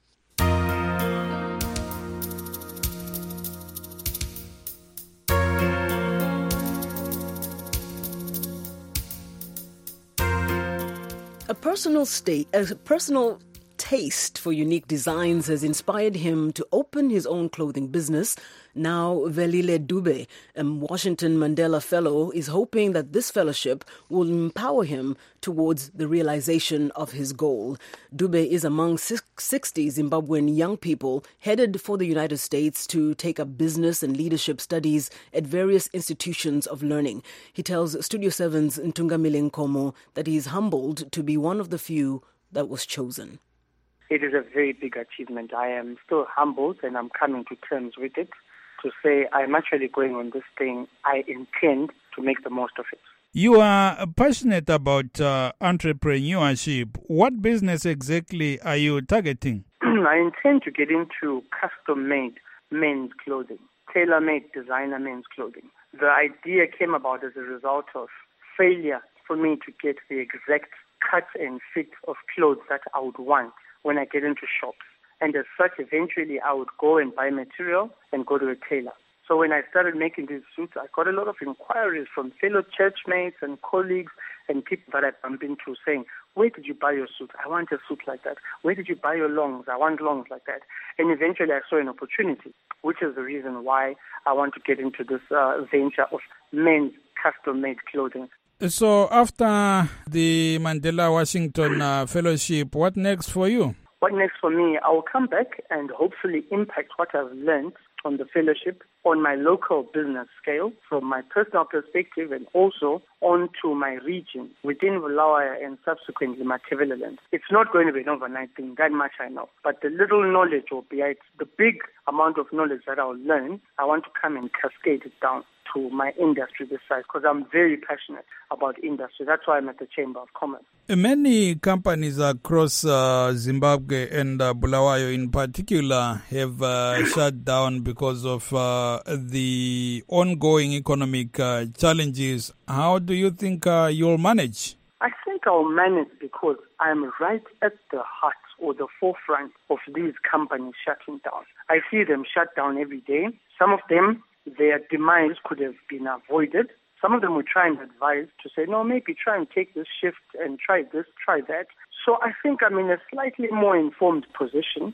A personal state, a personal taste for unique designs has inspired him to open his own clothing business. Now, Velile Dube, a Washington Mandela Fellow, is hoping that this fellowship will empower him towards the realization of his goal. Dube is among sixty Zimbabwean young people headed for the United States to take up business and leadership studies at various institutions of learning. He tells Studio seven's Ntungamile Nkomo that he is humbled to be one of the few that was chosen. It is a very big achievement. I am still humbled and I'm coming to terms with it to say I'm actually going on this thing. I intend to make the most of it. You are passionate about uh, entrepreneurship. What business exactly are you targeting? I intend to get into custom-made men's clothing, tailor-made designer men's clothing. The idea came about as a result of failure for me to get the exact cut and fit of clothes that I would want when I get into shops. And as such, eventually I would go and buy material and go to a tailor. So when I started making these suits, I got a lot of inquiries from fellow churchmates and colleagues and people that I bump into saying, where did you buy your suit? I want a suit like that. Where did you buy your longs? I want longs like that. And eventually I saw an opportunity, which is the reason why I want to get into this uh, venture of men's custom-made clothing. So after the Mandela Washington uh, Fellowship, what next for you? What next for me? I will come back and hopefully impact what I've learned on the fellowship on my local business scale from my personal perspective and also onto my region within Bulawayo and subsequently Matabeleland. It's not going to be an overnight thing, that much I know. But the little knowledge or be it the big amount of knowledge that I'll learn, I want to come and cascade it down to my industry this side because I'm very passionate about industry. That's why I'm at the Chamber of Commerce. Many companies across uh, Zimbabwe and uh, Bulawayo in particular have uh, shut down because of uh, the ongoing economic uh, challenges. How do you think uh, you'll manage? I think I'll manage because I'm right at the heart or the forefront of these companies shutting down. I see them shut down every day. Some of them, their demise could have been avoided. Some of them will try and advise to say, no, maybe try and take this shift and try this, try that. So I think I'm in a slightly more informed position.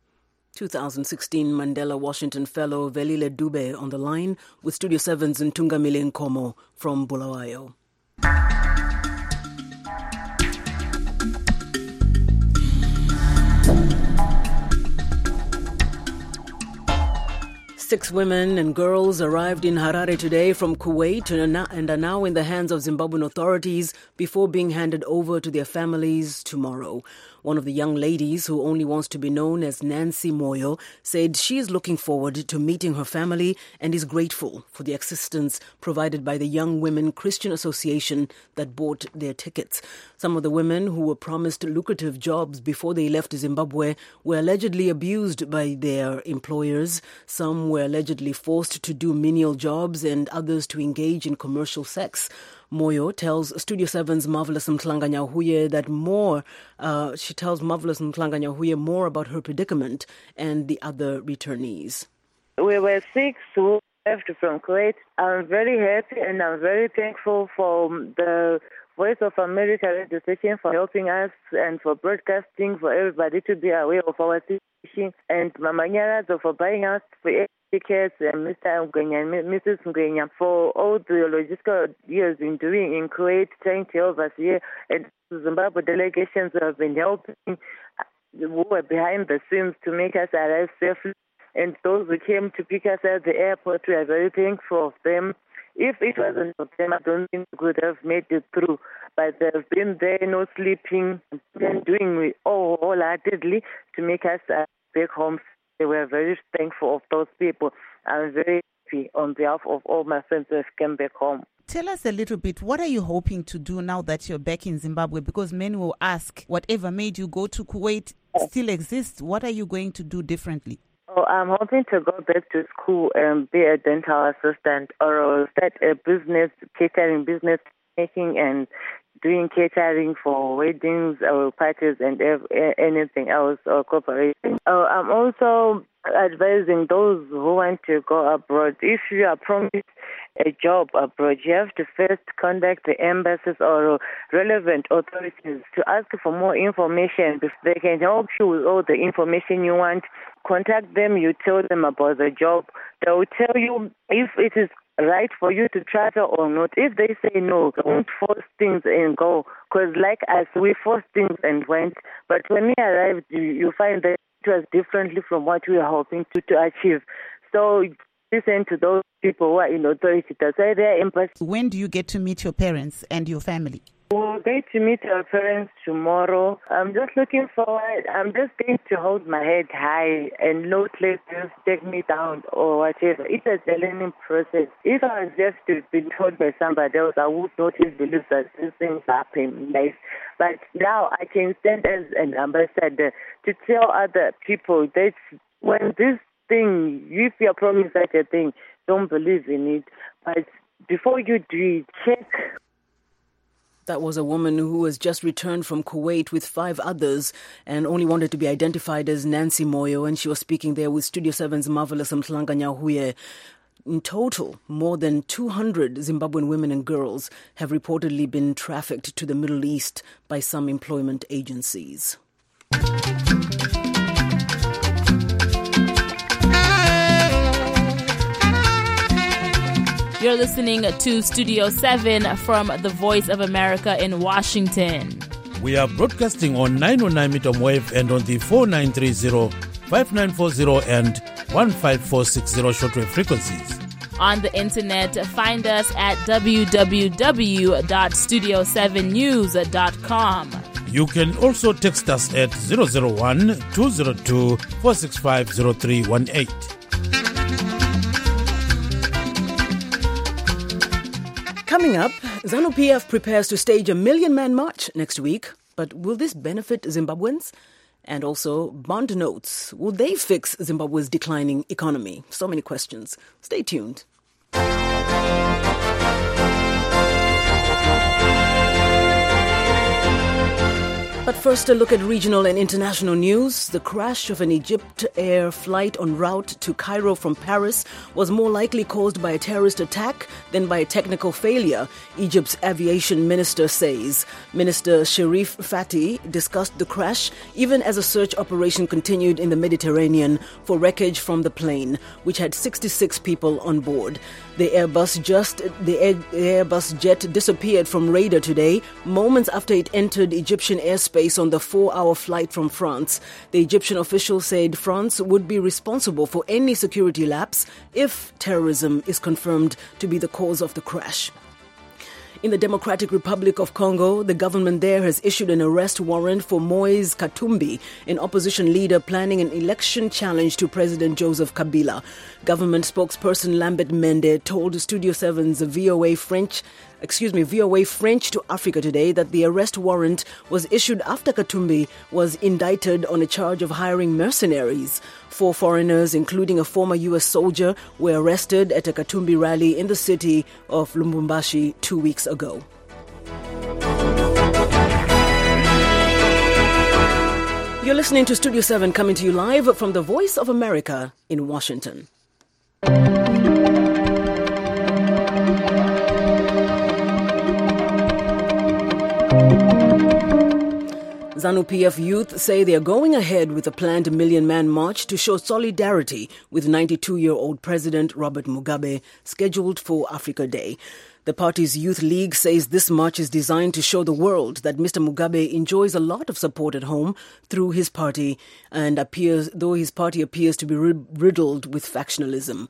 twenty sixteen Mandela Washington Fellow Velile Dube on the line with Studio seven's Ntungamile Nkomo from Bulawayo. Six women and girls arrived in Harare today from Kuwait and are now in the hands of Zimbabwean authorities before being handed over to their families tomorrow. One of the young ladies, who only wants to be known as Nancy Moyo, said she is looking forward to meeting her family and is grateful for the assistance provided by the Young Women Christian Association that bought their tickets. Some of the women who were promised lucrative jobs before they left Zimbabwe were allegedly abused by their employers. Some were allegedly forced to do menial jobs and others to engage in commercial sex. Moyo tells Studio seven's Marvelous Mhlanga-Nyahuye that more, uh, she tells Marvelous Mhlanga-Nyahuye more about her predicament and the other returnees. We were six who left from Kuwait. I'm very happy and I'm very thankful for the Voice of America radio station for helping us and for broadcasting, for everybody to be aware of our situation, and Mama Nyarazo for buying us for tickets, and Mister Ngwenya and Missus Ngwenya for all the logistical he has been doing in Kuwait, trying to help us here, and Zimbabwe delegations who have been helping, who were behind the scenes to make us arrive safely, and those who came to pick us at the airport, we are very thankful of them. If it wasn't for them, I don't think we could have made it through. But they've been there, no sleeping, and doing it all wholeheartedly to make us uh, back home. They were very thankful of those people. I'm very happy on behalf of all my friends who have come back home. Tell us a little bit, what are you hoping to do now that you're back in Zimbabwe? Because many will ask, whatever made you go to Kuwait still exists. What are you going to do differently? Oh, I'm hoping to go back to school and be a dental assistant or start a business, catering business, making and doing catering for weddings or parties and anything else or corporation. Oh, I'm also advising those who want to go abroad. If you are promised a job abroad, you have to first contact the embassies or relevant authorities to ask for more information. If they can help you with all the information you want, contact them, you tell them about the job. They will tell you if it is right for you to travel or not. If they say no, don't force things and go. Because like us, we forced things and went. But when we arrived, you, you find that it was differently from what we were hoping to, to achieve. So listen to those people who are in authority. That's why they're embassy. When do you get to meet your parents and your family? We'll get to meet our parents tomorrow. I'm just looking forward. I'm just going to hold my head high and not let this take me down or whatever. It's a learning process. If I was just to be told by somebody else, I would not even believe that these things happen in life. But now I can stand as an ambassador to tell other people that when this thing, if you're promised such a thing, don't believe in it. But before you do it, check. That was a woman who was just returned from Kuwait with five others and only wanted to be identified as Nancy Moyo, and she was speaking there with Studio seven's Marvelous Mhlanga Nyahuye. In total, more than two hundred Zimbabwean women and girls have reportedly been trafficked to the Middle East by some employment agencies. You're listening to Studio seven from the Voice of America in Washington. We are broadcasting on nine oh nine meter wave and on the four nine three zero, five nine four zero and one five four six zero shortwave frequencies. On the internet, find us at w w w dot studio seven news dot com. You can also text us at zero zero one, two zero two, four six five zero three one eight. Coming up, ZANU-P F prepares to stage a million-man march next week. But will this benefit Zimbabweans? And also, bond notes. Will they fix Zimbabwe's declining economy? So many questions. Stay tuned. But first, a look at regional and international news. The crash of an Egypt Air flight en route to Cairo from Paris was more likely caused by a terrorist attack than by a technical failure, Egypt's aviation minister says. Minister Sherif Fatih discussed the crash even as a search operation continued in the Mediterranean for wreckage from the plane, which had sixty-six people on board. The Airbus just the Air, Airbus jet disappeared from radar today, moments after it entered Egyptian airspace on the four-hour flight from France. The Egyptian official said France would be responsible for any security lapse if terrorism is confirmed to be the cause of the crash. In the Democratic Republic of Congo, the government there has issued an arrest warrant for Moise Katumbi, an opposition leader planning an election challenge to President Joseph Kabila. Government spokesperson Lambert Mende told Studio seven's V O A French Excuse me, V O A French to Africa Today that the arrest warrant was issued after Katumbi was indicted on a charge of hiring mercenaries. Four foreigners, including a former U S soldier, were arrested at a Katumbi rally in the city of Lubumbashi two weeks ago. You're listening to Studio seven, coming to you live from the Voice of America in Washington. ZANU-P F youth say they are going ahead with a planned million-man march to show solidarity with ninety-two-year-old President Robert Mugabe, scheduled for Africa Day. The party's youth league says this march is designed to show the world that Mister Mugabe enjoys a lot of support at home through his party, and appears, though his party appears to be riddled with factionalism.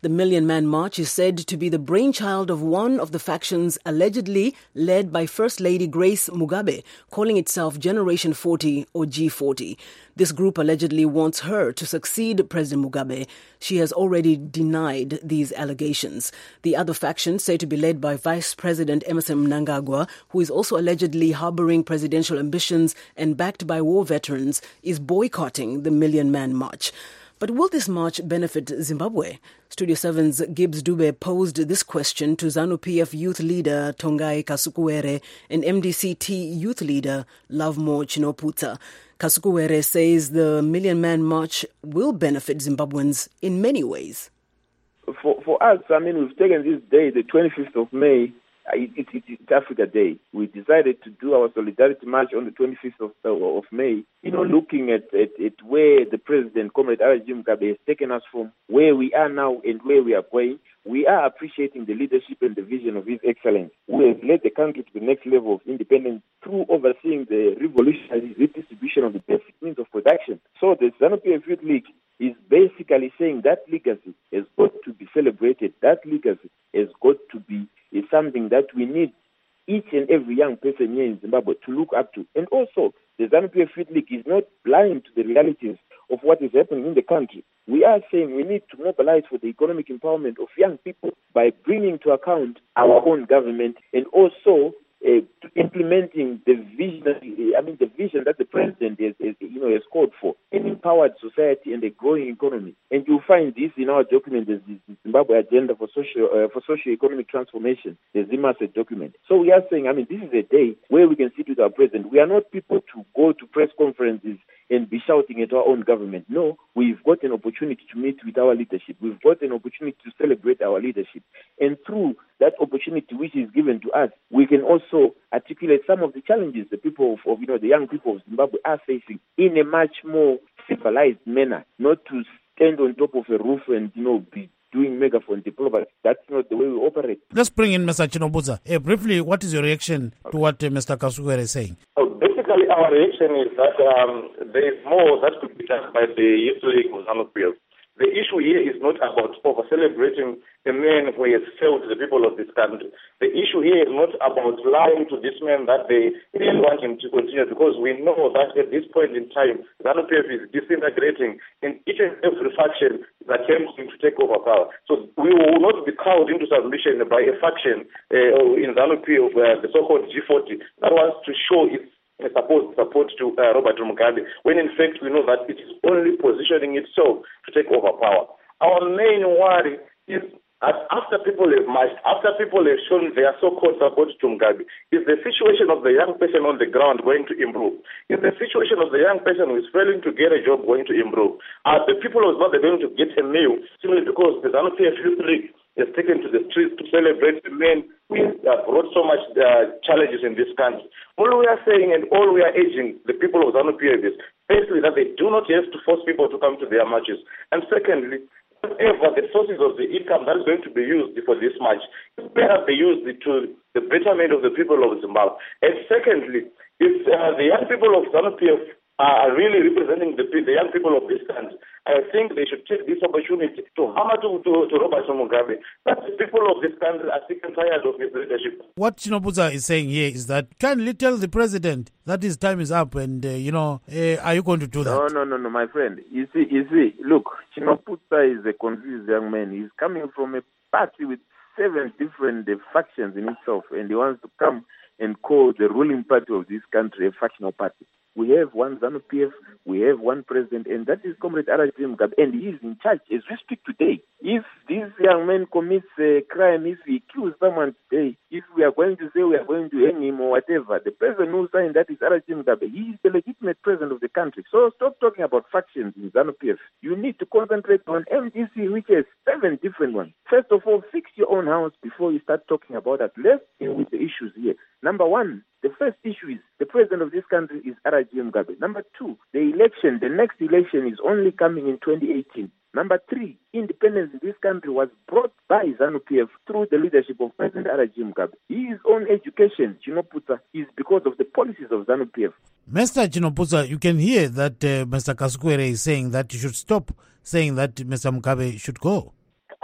The Million Man March is said to be the brainchild of one of the factions allegedly led by First Lady Grace Mugabe, calling itself Generation forty or G forty. This group allegedly wants her to succeed President Mugabe. She has already denied these allegations. The other faction, said to be led by Vice President Emmerson Mnangagwa, who is also allegedly harboring presidential ambitions and backed by war veterans, is boycotting the Million Man March. But will this march benefit Zimbabwe? Studio seven's Gibbs Dube posed this question to ZANU-P F youth leader Tongai Kasukuwere and M D C T youth leader Lovemore Chinoputsa. Kasukuwere says the Million Man March will benefit Zimbabweans in many ways. For, for us, I mean, we've taken this day, the twenty-fifth of May, It, it, it, it's Africa Day. We decided to do our solidarity march on the twenty-fifth of, uh, of May, you know, looking at, at, at where the president, Comrade R G Mugabe, has taken us from, where we are now and where we are going. We are appreciating the leadership and the vision of His Excellency, who has led the country to the next level of independence through overseeing the revolutionary redistribution of the basic means of production. So the ZANU-P F Youth League is basically saying that legacy has got to be celebrated. That legacy has got to be is something that we need each and every young person here in Zimbabwe to look up to. And also, the ZANU-P F Youth League is not blind to the realities of what is happening in the country. We are saying we need to mobilize for the economic empowerment of young people by bringing to account our own government and also uh, implementing the vision, I mean, the vision that the president has, has, you know, has called for, an empowered society and a growing economy. And you'll find this in our document, the Zimbabwe Agenda for Socio uh, for Socio-Economic Transformation, the ZIMASET document. So we are saying, I mean, this is a day where we can sit with our president. We are not people to go to press conferences and be shouting at our own government. No, we've got an opportunity to meet with our leadership. We've got an opportunity to celebrate our leadership. And through that opportunity which is given to us, we can also articulate some of the challenges the people of, of you know, the young people of Zimbabwe are facing in a much more civilized manner, not to stand on top of a roof and, you know, be doing megaphone diplomacy. That's not the way we operate. Let's bring in Mister Chinoputsa. Uh, briefly, what is your reaction to what uh, Mister Kasukuwere is saying? Oh, basically, our reaction is that um, there is more that could be done by the Youth League of ZANU-P F. The issue here is not about over-celebrating a man who has failed the people of this country. The issue here is not about lying to this man that they really want him to continue, because we know that at this point in time, ZANU-P F is disintegrating in each and every faction that attempting to take over power. So we will not be cowed into submission by a faction uh, in ZANU-P F, uh, the so-called G forty, that wants to show its a supposed support to uh, Robert Mugabe, when in fact we know that it is only positioning itself to take over power. Our main worry is that after people have marched, after people have shown their so-called support to Mugabe, is the situation of the young person on the ground going to improve? Is the situation of the young person who is failing to get a job going to improve? Are the people who are not going to get a meal simply because the ZANU-P F Youth League is taken to the streets to celebrate the men who uh, brought so much uh, challenges in this country? All we are saying and all we are urging the people of ZANU-P F is basically that they do not have to force people to come to their marches. And secondly, whatever the sources of the income that is going to be used for this march, it better be used to the betterment of the people of Zimbabwe. And secondly, if uh, the young people of ZANU-P F are really representing the, the young people of this country, I think they should take this opportunity to hammer to, to, to Robert Mugabe that the people of this country are sick and tired of his leadership. What Chinoputsa is saying here is that kindly tell the president that his time is up and, uh, you know, uh, are you going to do that? No, no, no, no, my friend. You see, you see, look, Chinoputsa is a confused young man. He's coming from a party with seven different uh, factions in itself, and he wants to come and call the ruling party of this country a factional party. We have one ZANU-P F, we have one president, and that is Comrade R G Mugabe, and he is in charge as we speak today. If this young man commits a crime, if he kills someone today, if we are going to say we are going to hang him or whatever, the president who signed that is R G Mugabe. He is the legitimate president of the country. So stop talking about factions in ZANU-P F. You need to concentrate on M D C, which has seven different ones. First of all, fix your own house before you start talking about that. Let's deal with the issues here. Number one, the first issue is the president of this country is R G Mugabe. Number two, the election, the next election is only coming in twenty eighteen. Number three, independence in this country was brought by ZANU-P F through the leadership of President R G Mugabe. His own education, Chinoputsa, is because of the policies of ZANU-P F. Mister Chinoputsa, you can hear that uh, Mister Kasukuwere is saying that you should stop saying that Mister Mugabe should go. Uh,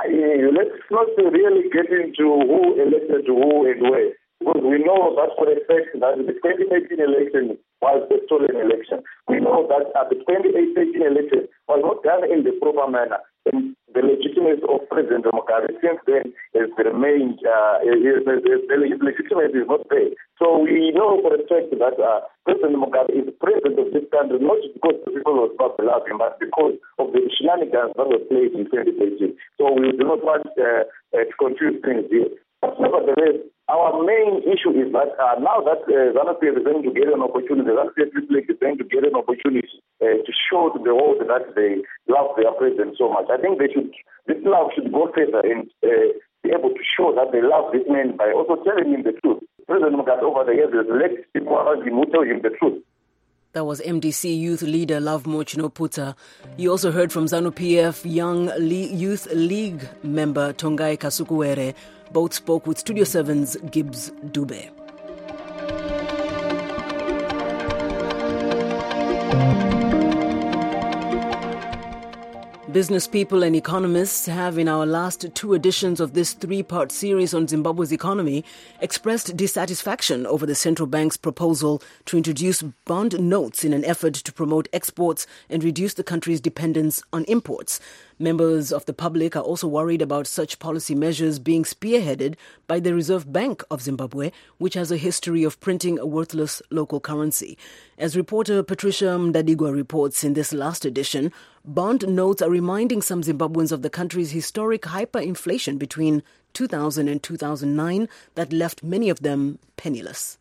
Uh, let's not really get into who elected who and where, because we know that for a fact that the twenty eighteen election was a stolen election. We know that uh, the twenty eighteen election was not done in the proper manner. And the legitimacy of President Mugabe since then has remained, uh, is, is, the legitimacy is not there. So we know for a fact that uh, President Mugabe is the president of this country, not because the people of Zimbabwe love him, but because of the shenanigans that were played in twenty eighteen. So we do not want uh, uh, to confuse things here. But nevertheless, our main issue is that uh, now that uh, ZANU-P F is going to get an opportunity, ZANU-P F is going to get an opportunity uh, to show to the world that they love their president so much. I think they should, this love should go further and uh, be able to show that they love this man by also telling him the truth. President Mugabe over the years has let people around him who tell him the truth. That was M D C youth leader Lovemo Chinoputsa. You also heard from ZANU-P F Young Le- Youth League member Tongai Kasukuwere. Both spoke with Studio seven's Gibbs Dube. Business people and economists have, in our last two editions of this three-part series on Zimbabwe's economy, expressed dissatisfaction over the central bank's proposal to introduce bond notes in an effort to promote exports and reduce the country's dependence on imports. Members of the public are also worried about such policy measures being spearheaded by the Reserve Bank of Zimbabwe, which has a history of printing a worthless local currency. As reporter Patricia Mdadigwa reports in this last edition, bond notes are reminding some Zimbabweans of the country's historic hyperinflation between two thousand and two thousand nine that left many of them penniless.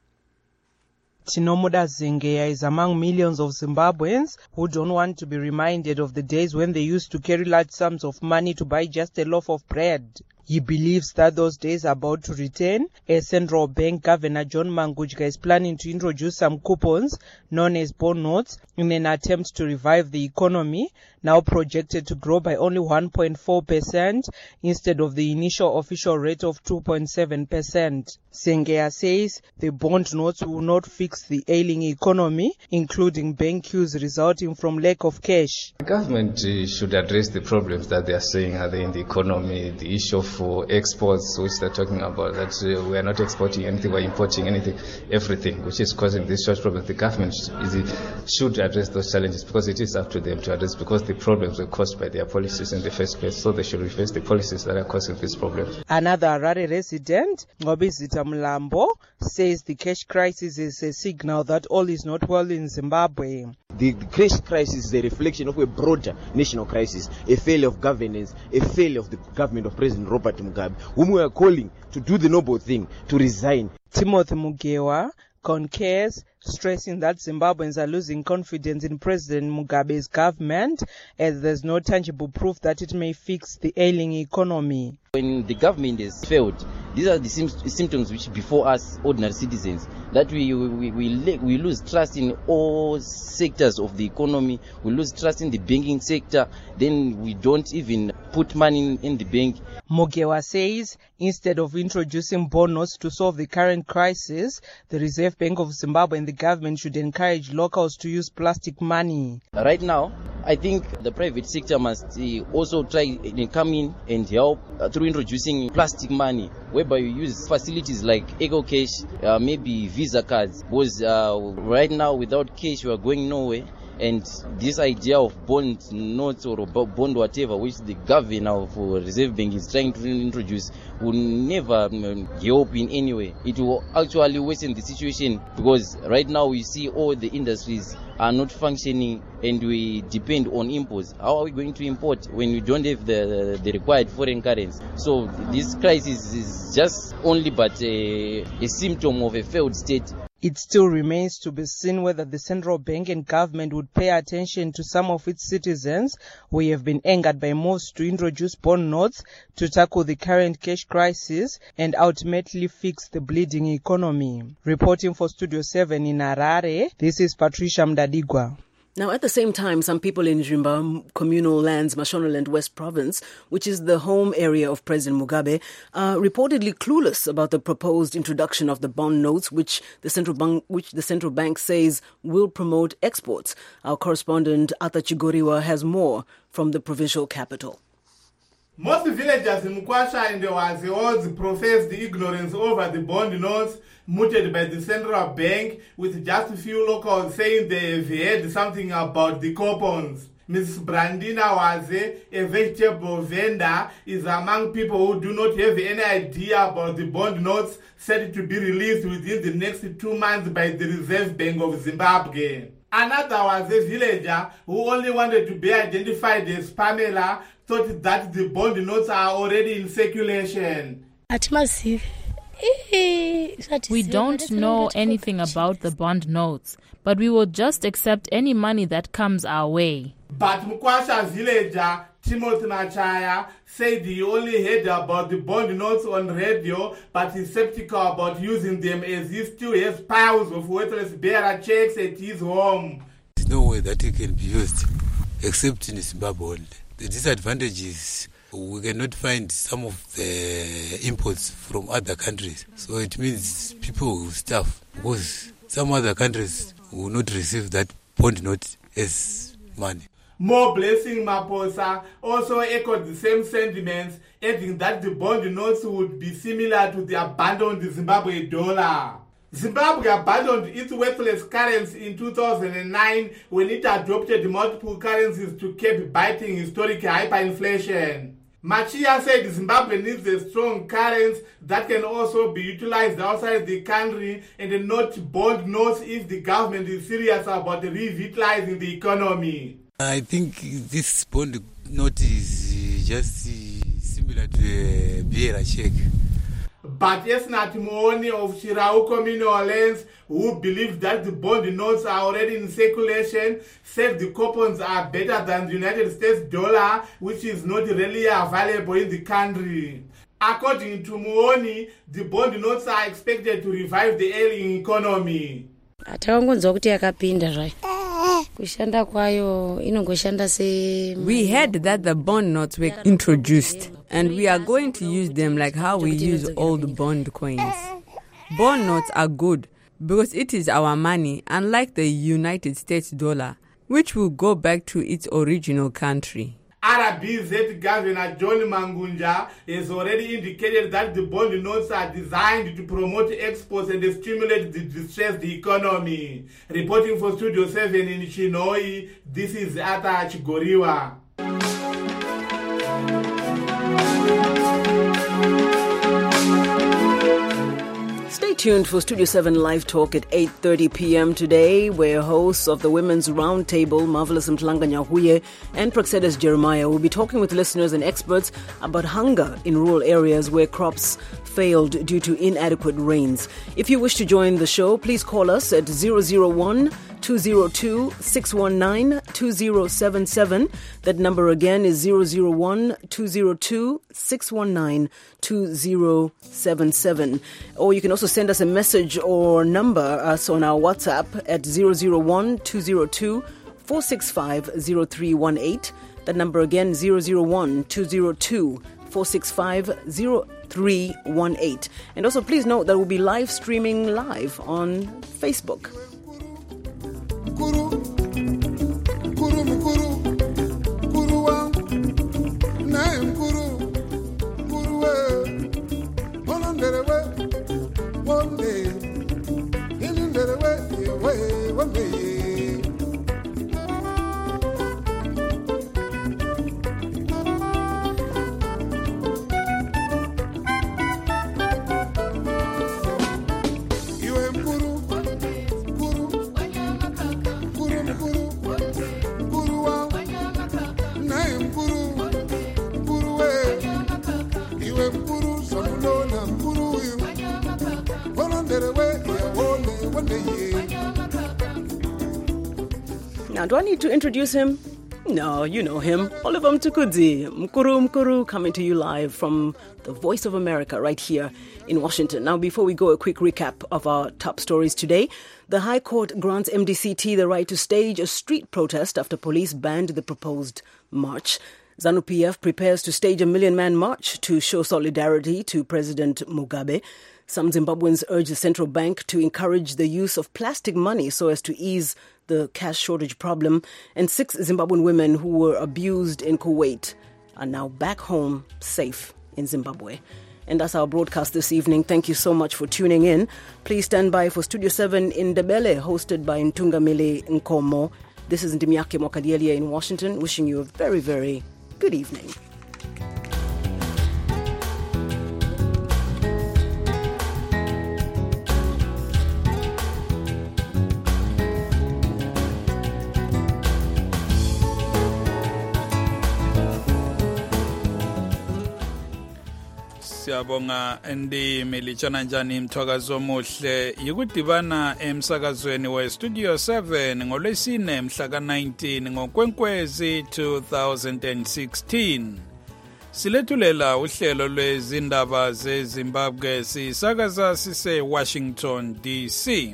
Tinomuda Zengeya is among millions of Zimbabweans who don't want to be reminded of the days when they used to carry large sums of money to buy just a loaf of bread. He believes that those days are about to return, as Central Bank Governor John Mangudya is planning to introduce some coupons known as bond notes in an attempt to revive the economy, now projected to grow by only one point four percent instead of the initial official rate of two point seven percent. Sengeya says the bond notes will not fix the ailing economy, including bank queues resulting from lack of cash. The government uh, should address the problems that they are saying are there in the economy, the issue of uh, exports, which they're talking about, that uh, we are not exporting anything, we're importing anything, everything, which is causing these such problems. The government is, should address those challenges because it is up to them to address, because the problems were caused by their policies in the first place, so they should reverse the policies that are causing these problems. Another Harare resident, Ngobizita Mlambo, says the cash crisis is a signal that all is not well in Zimbabwe. The, the cash crisis is a reflection of a broader national crisis, a failure of governance, a failure of the government of President Robert Mugabe, whom we are calling to do the noble thing, to resign. Timothy Mugewa concurs, stressing that Zimbabweans are losing confidence in President Mugabe's government, as there's no tangible proof that it may fix the ailing economy. When the government has failed, these are the sim- symptoms which before us ordinary citizens, that we we, we we lose trust in all sectors of the economy, we lose trust in the banking sector, then we don't even put money in, in the bank. Mugewa says instead of introducing bond notes to solve the current crisis, the Reserve Bank of Zimbabwe and the government should encourage locals to use plastic money. Right now, I think the private sector must uh, also try and come in and help uh, through introducing plastic money, whereby you use facilities like Eco Cash, uh, maybe Visa cards, because uh, right now without cash we are going nowhere. And this idea of bond notes or bond whatever, which the governor of Reserve Bank is trying to introduce, will never um, help in any way. It will actually worsen the situation, because right now we see all the industries are not functioning and we depend on imports. How are we going to import when we don't have the, the required foreign currency? So this crisis is just only but a, a symptom of a failed state. It still remains to be seen whether the central bank and government would pay attention to some of its citizens who have been angered by moves to introduce bond notes to tackle the current cash crisis and ultimately fix the bleeding economy. Reporting for Studio seven in Harare, this is Patricia Mdadigwa. Now, at the same time, some people in Jimba communal lands, Mashonaland West Province, which is the home area of President Mugabe, are reportedly clueless about the proposed introduction of the bond notes, which the central bank, which the central bank says will promote exports. Our correspondent Arthur Chigoriwa has more from the provincial capital. Most villagers in Mukwasha and the Wazios professed ignorance over the bond notes mooted by the central bank, with just a few locals saying they've heard something about the coupons. Missus Brandina Waze, a vegetable vendor, is among people who do not have any idea about the bond notes said to be released within the next two months by the Reserve Bank of Zimbabwe. Another was a villager who only wanted to be identified as Pamela, thought that the bond notes are already in circulation. We don't know anything about the bond notes, but we will just accept any money that comes our way. But Mukwasha villager Timothy Machaya said he only heard about the bond notes on radio, but is skeptical about using them as he still has piles of worthless bearer checks at his home. There's no way that it can be used except in Zimbabwe. The disadvantage is we cannot find some of the imports from other countries. So it means people will starve because some other countries will not receive that bond note as money. More Blessing Maposa also echoed the same sentiments, adding that the bond notes would be similar to the abandoned Zimbabwe dollar. Zimbabwe abandoned its worthless currency in two thousand nine when it adopted multiple currencies to keep biting historic hyperinflation. Machia said Zimbabwe needs a strong currency that can also be utilized outside the country and not bond notes if the government is serious about revitalizing the economy. I think this bond note is just similar to a bearer check. But Esnat Mooni of Shirau Communal Alliance, who believes that the bond notes are already in circulation, said the coupons are better than the United States dollar, which is not really available in the country. According to Mooni, the bond notes are expected to revive the ailing economy. We heard that the bond notes were introduced, and we are going to use them like how we use old bond coins. Bond notes are good because it is our money, unlike the United States dollar, which will go back to its original country. R B Z Governor John Mangunja has already indicated that the bond notes are designed to promote exports and stimulate the distressed economy. Reporting for Studio seven in Chinoi, this is Ata Chigoriwa. Stay tuned for Studio seven Live Talk at eight thirty p.m. today, where hosts of the Women's Roundtable, Marvelous Mtlanga Nyahuye and Praxedes Jeremiah, will be talking with listeners and experts about hunger in rural areas where crops failed due to inadequate rains. If you wish to join the show, please call us at zero zero one, two zero two, six one nine, two zero seven seven. That number again is zero zero one, two zero two, six one nine, two zero seven seven. Or you can also send us a message or number us on our WhatsApp at zero zero one, two zero two, four six five, zero three one eight. That number again, zero zero one, two zero two, four six five, zero three one eight. And also please note that we'll be live streaming live on Facebook. Guru, Guru, Guru, Guru, name Guru, Guru, one under way, one day, in the way, way, one day. Now, do I need to introduce him? No, you know him. Oliver Mtukudzi, Mkuru Mkuru, coming to you live from the Voice of America right here in Washington. Now, before we go, a quick recap of our top stories today. The High Court grants M D C T the right to stage a street protest after police banned the proposed march. ZANU-P F prepares to stage a million-man march to show solidarity to President Mugabe. Some Zimbabweans urge the central bank to encourage the use of plastic money so as to ease the cash shortage problem. And six Zimbabwean women who were abused in Kuwait are now back home safe in Zimbabwe. And that's our broadcast this evening. Thank you so much for tuning in. Please stand by for Studio seven in Ndebele, hosted by Ntungamile Nkomo. This is Ndimiake Mokadielia in Washington, wishing you a very, very good evening. Siyabonga ndi milichana njani mthwakazo omuhle yikudibana emsakazweni we Studio seven ngolwesine mhla ka nineteen ngoKwenkwezi two thousand sixteen. Silethulela uhlelo lwezindaba zeZimbabwe sisakaza sise Washington D C.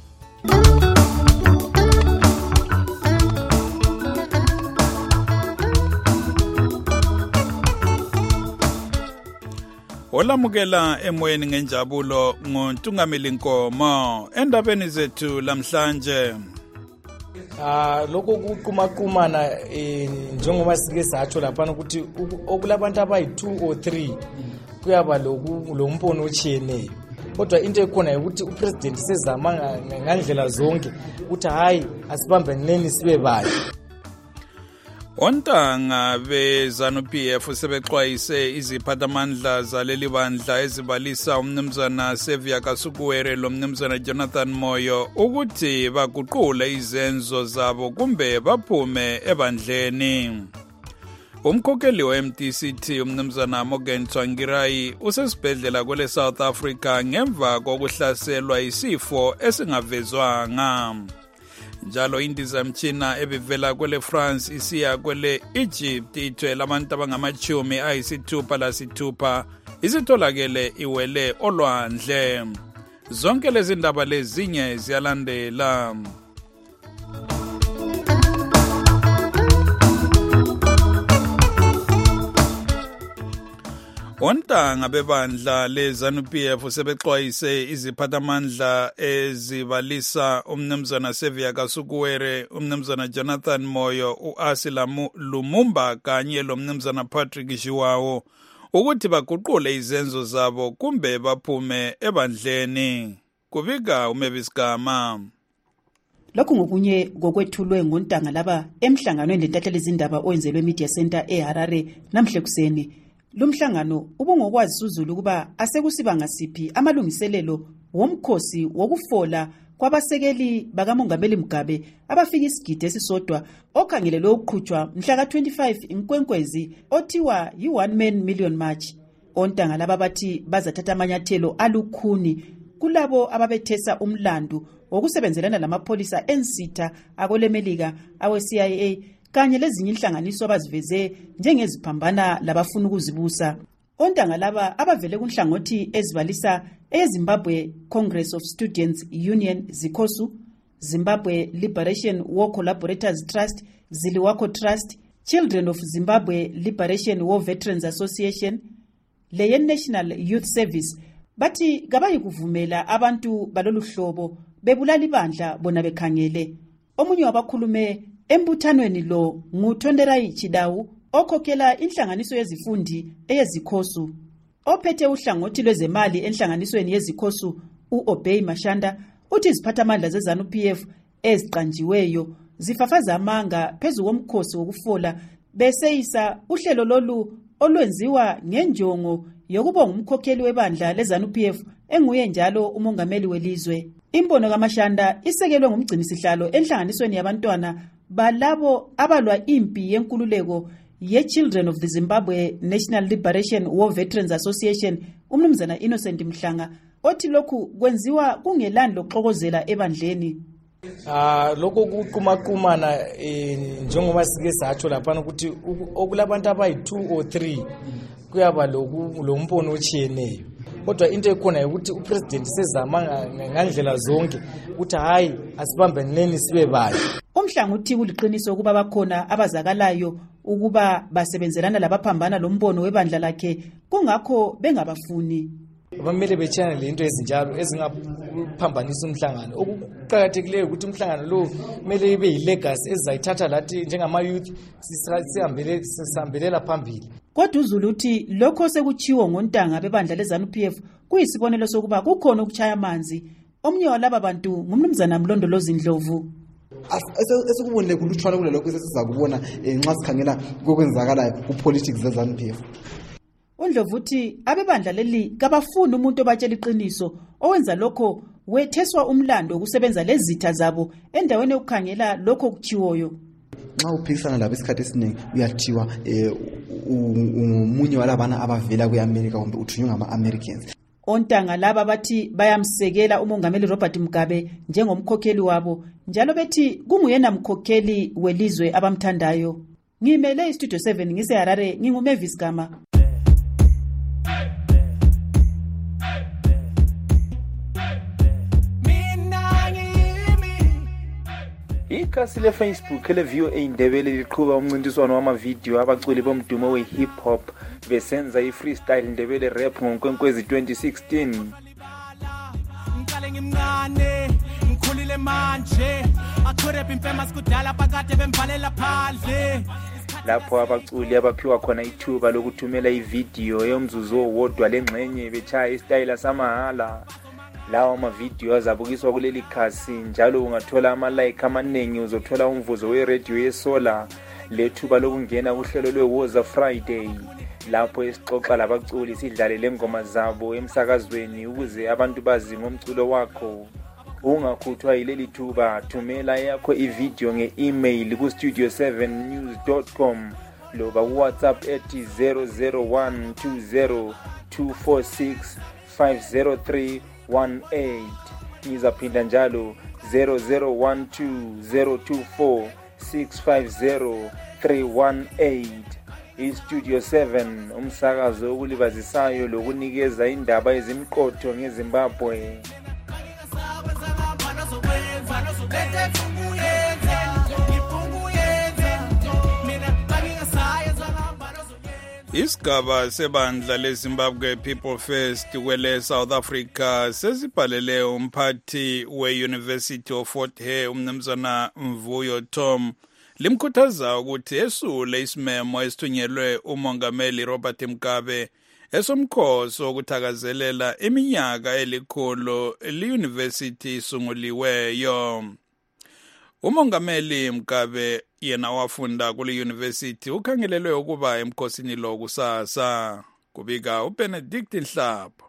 Olamukela emoyeni ngenjabulo ngoNtungamili Nkomo endabeni zethu lamhlanje. Ah lokho kuqumaquumana njengoba sike satsho lapha ukuthi okulabantu abayi two or three kuyaba lokhu lo mpono ochiyeneyo. Kodwa into ekhona ukuthi upresident sezama ngandlela zonke ukuthi hayi asibambeneni sibe bayi. Ontanga be-ZANU-P F sebexwayise iziphathamandla zaleli bandla ezibalisa umnumzana Sevia Kasukuwere lo mnumzana Jonathan Moyo ukuthi baguqule izenzo zabo kumbe baphume ebandleni. Umkhokheli we-M D C T umnumzana Morgan Tsvangirai usesibhedlela kwele South Africa ngemva kokuhlaselwa isifo esingavezwanga. Njalo indiza mchina ebivela kwele France isiya kwele Egypt ithwele abantu abangamachumi ayisithupha lasithupha isitholakele iwele olwandle. Zonke lezi ndaba lezinye ziyalandela. Ontanga bebandla le-ZANU-P F sebexwayise iziphathamandla ezibalisa umnumzana Sevia Kasukuwere, umnumzana Jonathan Moyo, u-Asila Lumumba kanye lo mnumzana Patrick Shiwawo ukuthi baguqule izenzo zabo kumbe baphume ebandleni. Kubika uMebisigama. Lokhu ngokunye kokwethulwe ngontanga laba emhlanganweni lentatheleli izindaba owenzelwe Media Center eHarare namhle kuseni. Lumhlangano ubungokwazi suzulu kuba asekusiba ngasiphi amalungiselelo womkhosi wokufola kwabasekeli bakamongameli Mugabe abafika isigidi esisodwa okhangelelwe ukuqhutshwa mhla ka twenty-five inkwenkwezi othiwa yi one man million march. Ontanga laba bathi bazathatha amanyathelo alukhuni kulabo ababethesa umlandu wokusebenzelana lamapholisa ensitha akolemelika awe C I A kanye lezinye inhlanganiso abaziveze njengeziphambana labafuna ukuzibusa. Ontanga laba abavele kunhlangothi ezibalisa eZimbabwe Congress of Students Union ZICOSU, Zimbabwe Liberation War Collaborators Trust ZILIWACO Trust, Children of Zimbabwe Liberation War Veterans Association, le National Youth Service bathi kabayi kuvumela abantu balolu hlobo bebulala ibandla bona bekhangele. Omunye wabakhulume embuthanweni lo nguThonderayi Chidawu okhokhela inhlanganiso yezifundi eyezikhosu. Ophethe uhlangothi lwezemali enhlanganisweni yezikhosu uObey Mashanda uthi iziphathamandla zeZANU-P F eziqanjiweyo zifafaza amanga phezu komkhosi wokufola beseyisa uhlelo lolu olwenziwa ngenjongo yokuba ngumkhokheli webandla leZANU-P F enguye njalo umongameli welizwe. Imbono kaMashanda isekelwe ngumgcinisihlalo enhlanganisweni yabantwana balabo abalwa impi yenkululeko ye-Children of the Zimbabwe National Liberation War Veterans Association umnumzana Innocent Mhlanga othi lokhu kwenziwa kungelani lokuxokozela ebandleni. Ah lokho kuqumaqumana njengoba sike satsho lapha ukuthi okulabantu abayi two or three kuyaba lokhu lo mpono ochiyeneyo. Kodwa into ekhona ukuthi upresident sezama ngandlela zonke ukuthi hayi asibambeneni sibe bayi. Umhlanga uthi kuliqiniso kuba bakhona abazakalayo ukuba basebenzelana labaphambana lombono webandla lakhe kungakho bengabafuni. abamele betshana lento ezinjalo ezingaphambanisa umhlangano. Okuqakathekileyo ukuthi umhlangano lo kumele ibe yilegacy ezizayithatha lathi njengama-youth sihambelela phambili. Kodwa uZulu uthi lokho sekuchiwo ngontanga bebandla leZANU P F kuyisibonelo sokuba kukhona ukuchaya amanzi. Omnye walaba bantu ngumnumzana Mlondolozi Ndlovu. Esikubonile kuluthwana kule lokho sesiza kubona nxa sikhangela kokwenzakala kupolitics zeZANU P F. uNdlovu uthi abebandla leli kabafuni umuntu obatshela iqiniso owenza lokho wetheswa umlando ukusebenza lezitha zabo endaweni yokukhangela lokho kuchiwoyo. Nxa uphikisana labo isikhathi esiningi uyathiwa umunye walabana abavela kweAmerica kumbe uthunywa ngama-Americans. Ontanga laba bathi bayamsekela umongameli Robert Mugabe njengomkhokheli wabo njalo bethi kunguyena mkhokheli welizwe abamthandayo. Ngimele iStudio seven ngise Harare nginguMavis Gama. Ikhasi le-Facebook le-V O A Indebele liqhuba umncintiswano wamavidiyo abaculi bomdumo we-hip hop besenza i-freestyle Ndebele rap ngoNkwenkwezi twenty sixteen. Ngikhulile manje akhorep imfamous kudala phakade bemvalela phandle. Lapho abaculi abaphiwa khona ithuba lokuthumela ividiyo yomzuzu owodwa lengxenye bechaya istyle samahala. Lawa amavidiyo azabukiswa kuleli khasi njalo ungathola ama-like amaningi, uzothola umvuzo we-radio yesola lethuba lokungena kuhlelo lwe-Woza Friday lapho esixoxa labaculi sidlalele ngoma zabo emsakazweni ukuze abantu bazi ngomculo wakho. Ungakhuthwa yileli thuba, thumela yakho ividiyo nge-email ku studio seven news dot com loba WhatsApp ethi zero zero one two zero two four six five zero three one eight. Ngizaphinda njalo zero zero one two zero two four six five zero three one eight. iStudio seven umsakazo okulibazisayo lokunikeza indaba ezimqotho ngeZimbabwe. Isigaba sebandla leZimbabwe People First kwele South Africa sesibhalele umphathi we-University of Fort Hare umnumzana Mvuyo Tom limkhuthaza ukuthi esule isimemo esithunyelwe umongameli Robert Mugabe esomkhosi wokuthakazelela iminyaka elikhulu li-university isunguliweyo. Umongameli Mugabe yena wafunda kule university ukhangelelwe ukuba emkhosini lo kusasa. Kubika uBenedict Nhlapho.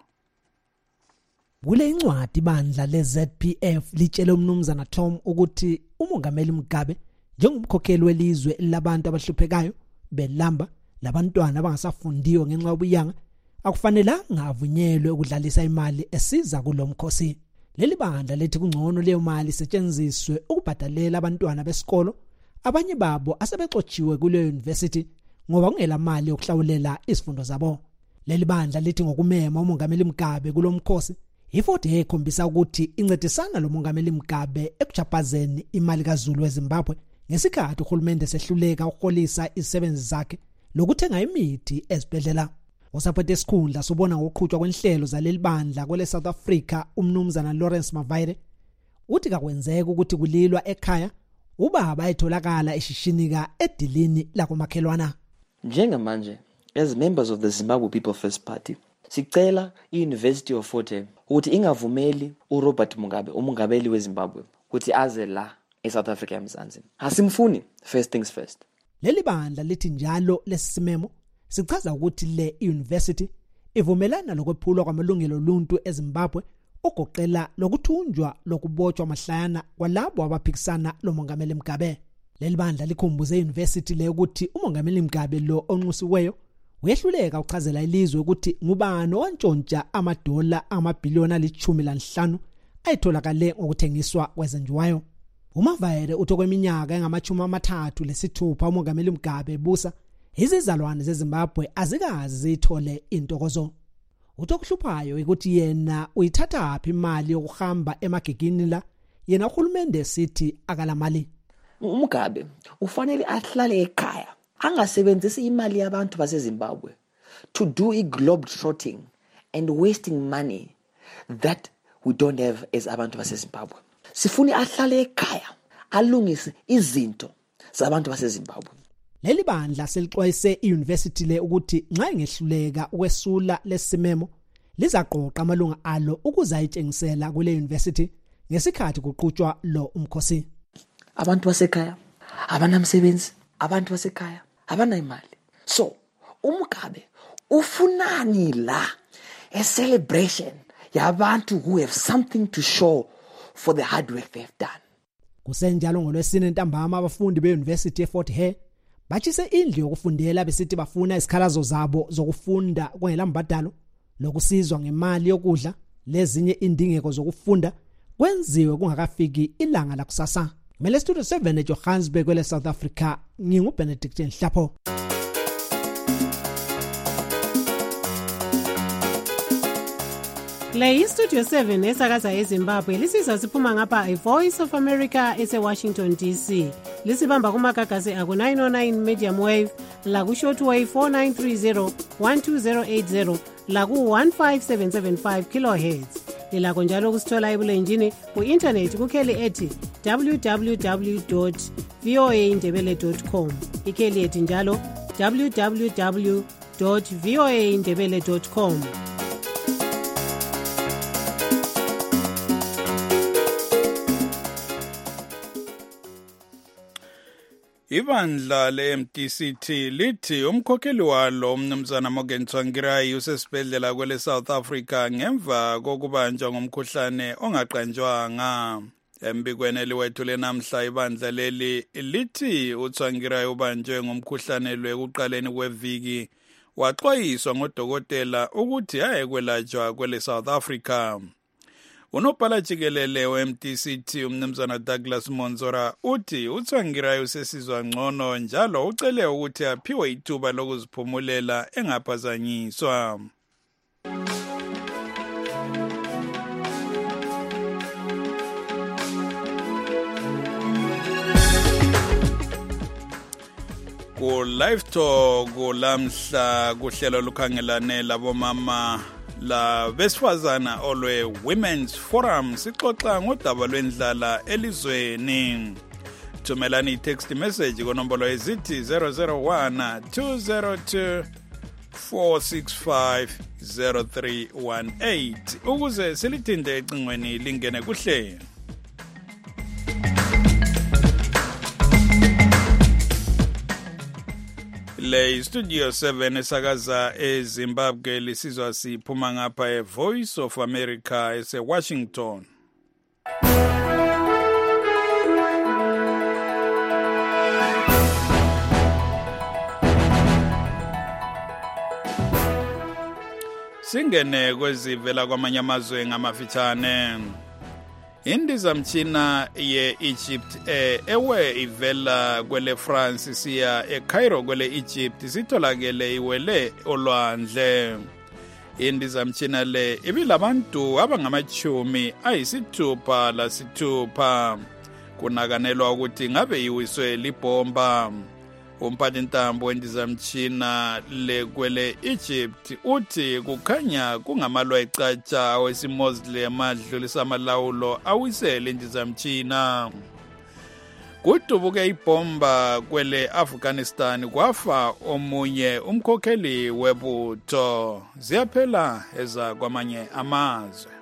Kule incwadi bandla leZ P F litshela umnumzana Tom ukuthi umongameli Mugabe njengomkhokheli welizwe labantu abahluphekayo belamba labantwana abangasafundiyo ngenxa yobuyanga akufanelanga avunyelwe ukudlalisa imali esiza kulomkhosi. Leli bandla lethi kungcono leyo mali isetshenziswe ukubhadalela abantwana besikolo abanye babo asebexotshiwe kule university ngoba kungela mali yokuhlawulela isifundo zabo. Leli bandla lithi ngokumema umongameli Mugabe kulomkhosi ifort ekhombisa ukuthi incedisana lo mongameli Mugabe ekuchapazeni imali kaZulu weZimbabwe ngesikhathi uhulumende sehluleka ukuholisa izisebenzi zakhe lokuthenga imithi ezibhedlela. Usaphethe isikhundla sobona ngokuqhutshwa kwenhlelo zaleli bandla kwele South Africa umnumzana Lawrence Mavaire uthi kakwenzeka ukuthi kulilwa ekhaya ubaba ayitholakala eshishinika edilini lakomakhelwana. Njengamanje as members of the Zimbabwe People First Party sicela i-University of Fort Hare ukuthi ingavumeli uRobert Mugabe umongabeli weZimbabwe ukuthi aze la eSouth Africa eMzansi. Asimfuni, first things first. Leli bandla lithi njalo lesisimemo sichaza ukuthi le university ivumelana lokwephulwa kwamalungelo oluntu eZimbabwe ogoqela lokuthunjwa lokubotshwa amahlayana kwalabo abaphikisana lo mongameli Mugabe. Leli bandla likhumbuze i-university le ukuthi umongameli Mugabe lo onxusiweyo uyehluleka ukuchazela ilizwe ukuthi ngubani owantshontsha amadola amabhiliyoni alithumi lanhlanu ayitholakale ngokuthengiswa kwezenjiwayo. uMavaire utho kweminyaka engamachumi amathathu lesithupha umongameli Mugabe ebusa izizalwane zeZimbabwe azikazi zithole intokozo. Utho kuhluphayo ukuthi yena uyithatha aphi imali yokuhamba emagigini la yena uhulumende sithi akala mali. uMugabe ufanele ahlale ekhaya angasebenzisi imali yabantu baseZimbabwe to do i-globe trotting and wasting money that we don't have as abantu baseZimbabwe. Sifuni ahlale ekhaya alungise izinto zabantu baseZimbabwe. Leli bandla selixwayise iuniversity le ukuthi nxa ingehluleka ukwesula lesimemo lizaqoqa amalunga alo ukuze ayitshengisela kule university ngesikhathi kuqhutshwa lo umkhosi. Abantu basekhaya abanamsebenzi, abantu basekhaya abanayimali. So uMgabe ufunani la a celebration yabantu who have something to show for the hard work they've done. Kusenjalo ngolwesine ntambama abafundi beuniversity eFort Hare bachise indlu yokufundela besithi bafuna isikhalazo zabo zokufunda kwengelambadalo lokusizwa ngemali yokudla lezinye indingeko zokufunda kwenziwe kungakafiki ilanga la kusasa. Mele Studio seven eJohannesburg kwele South Africa, ngingu Benedict Nhlapho. Le Studio seven esakaza eZimbabwe lisizwa siphuma ngapha iVoice of America ese Washington D C. Lisibamba kumagagasi aku nine oh nine medium wave, la ku shortwave four nine three zero one two zero eight zero, la ku one five seven seven five kilohertz. Lilakho njalo kusithola ebulenjini ku internet kukheli ethi w w w dot v o a indebele dot com. Ikheli ethi njalo w w w dot v o a indebele dot com. Ibandla le-M D C T lithi umkhokheli walo umnumzana Morgan Tsvangirai usesibhedlela kwele South Africa ngemva kokubanjwa ngomkhuhlane ongaqanjwanga. Embikweni eliwethule namhla ibandla leli lithi uTsvangirai ubanjwe ngomkhuhlane lwekuqaleni kweviki waxwayiswa ngodokotela ukuthi ayekwelatshwa kwele South Africa. Unobhala jikelele we-M D C T umnumzana Douglas Monzora uthi uTsvangirai usesizwa ngcono njalo ucele ukuthi aphiwe ithuba lokuziphumulela engaphazanyiswa. Ku live talk lamhla kuhlelo lukhangelane labomama la besifazana olwe Women's Forum sixoxa ngodaba lwendlala elizweni. Thumelani text message konombolo ezithi zero zero one two zero two four six five zero three one eight ukuze silithinde ecingweni lingene kuhle. Le Studio seven esakaza eZimbabwe lisizwa siphuma ngapha eVoice of America ese Washington. Singene kwezivela kwamanye amazwe ngamafitshane. Indizamtshina ye-Egypt eh, ewe ivela kwele France siya eCairo kwele Egypt sitholakele iwele olwandle. Indizamtshina le ibilabantu abangamachumi ayisithupha lasithupha. Kunakanelwa ukuthi ngabe iwiswe libomba. Umphathintambo wendizamtshina le kwele Egypt uthi kukhanya kungamalwa ecatsha wesimoslim adlulisa amalawulo awisele indizamtshina. Kudubuke ibomba kwele Afghanistan kwafa omunye umkhokheli webutho. Ziyaphela eza kwamanye amazwe.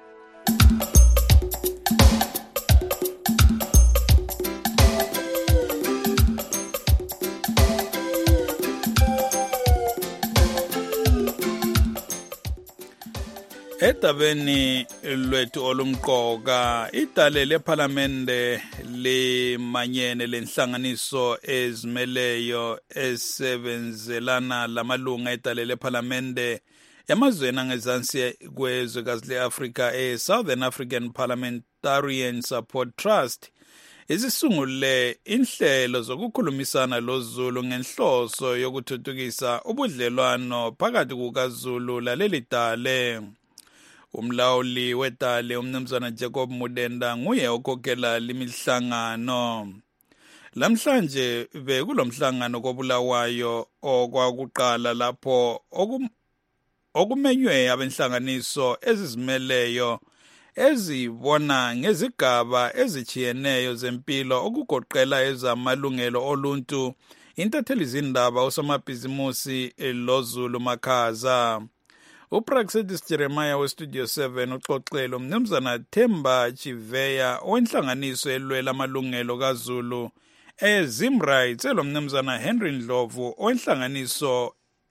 Edabeni lwethu olumqoka idale leParliamente limanyene lenhlanganiso ezimeleyo esebenzelana lamalunga edale leParliamente yamazweni angezansi kwezwekazi leAfrika eSouthern African Parliamentarian Support Trust izisungule inhlelo zokukhulumisana loZulu ngenhloso yokuthuthukisa ubudlelwano phakathi kukaZulu laleli dale. Umlawuli wedale umnumzana Jacob Mudenda nguye okhokhela limihlangano. Lamhlanje bekulomhlangano kobulawayo okwakuqala lapho okumenywe abenhlanganiso ezizimeleyo ezibona ngezigaba ezichiyeneyo zempilo okugoqela ezamalungelo oluntu, intatheli zindaba usomabhizimusi loZulu Makhaza. uPraxedis Jeremiah weStudio seven uxoxele umnumzana Themba Chiveya wenhlanganiso elwela amalungelo kaZulu eZimrights elomnumzana Henry Ndlovu wenhlanganiso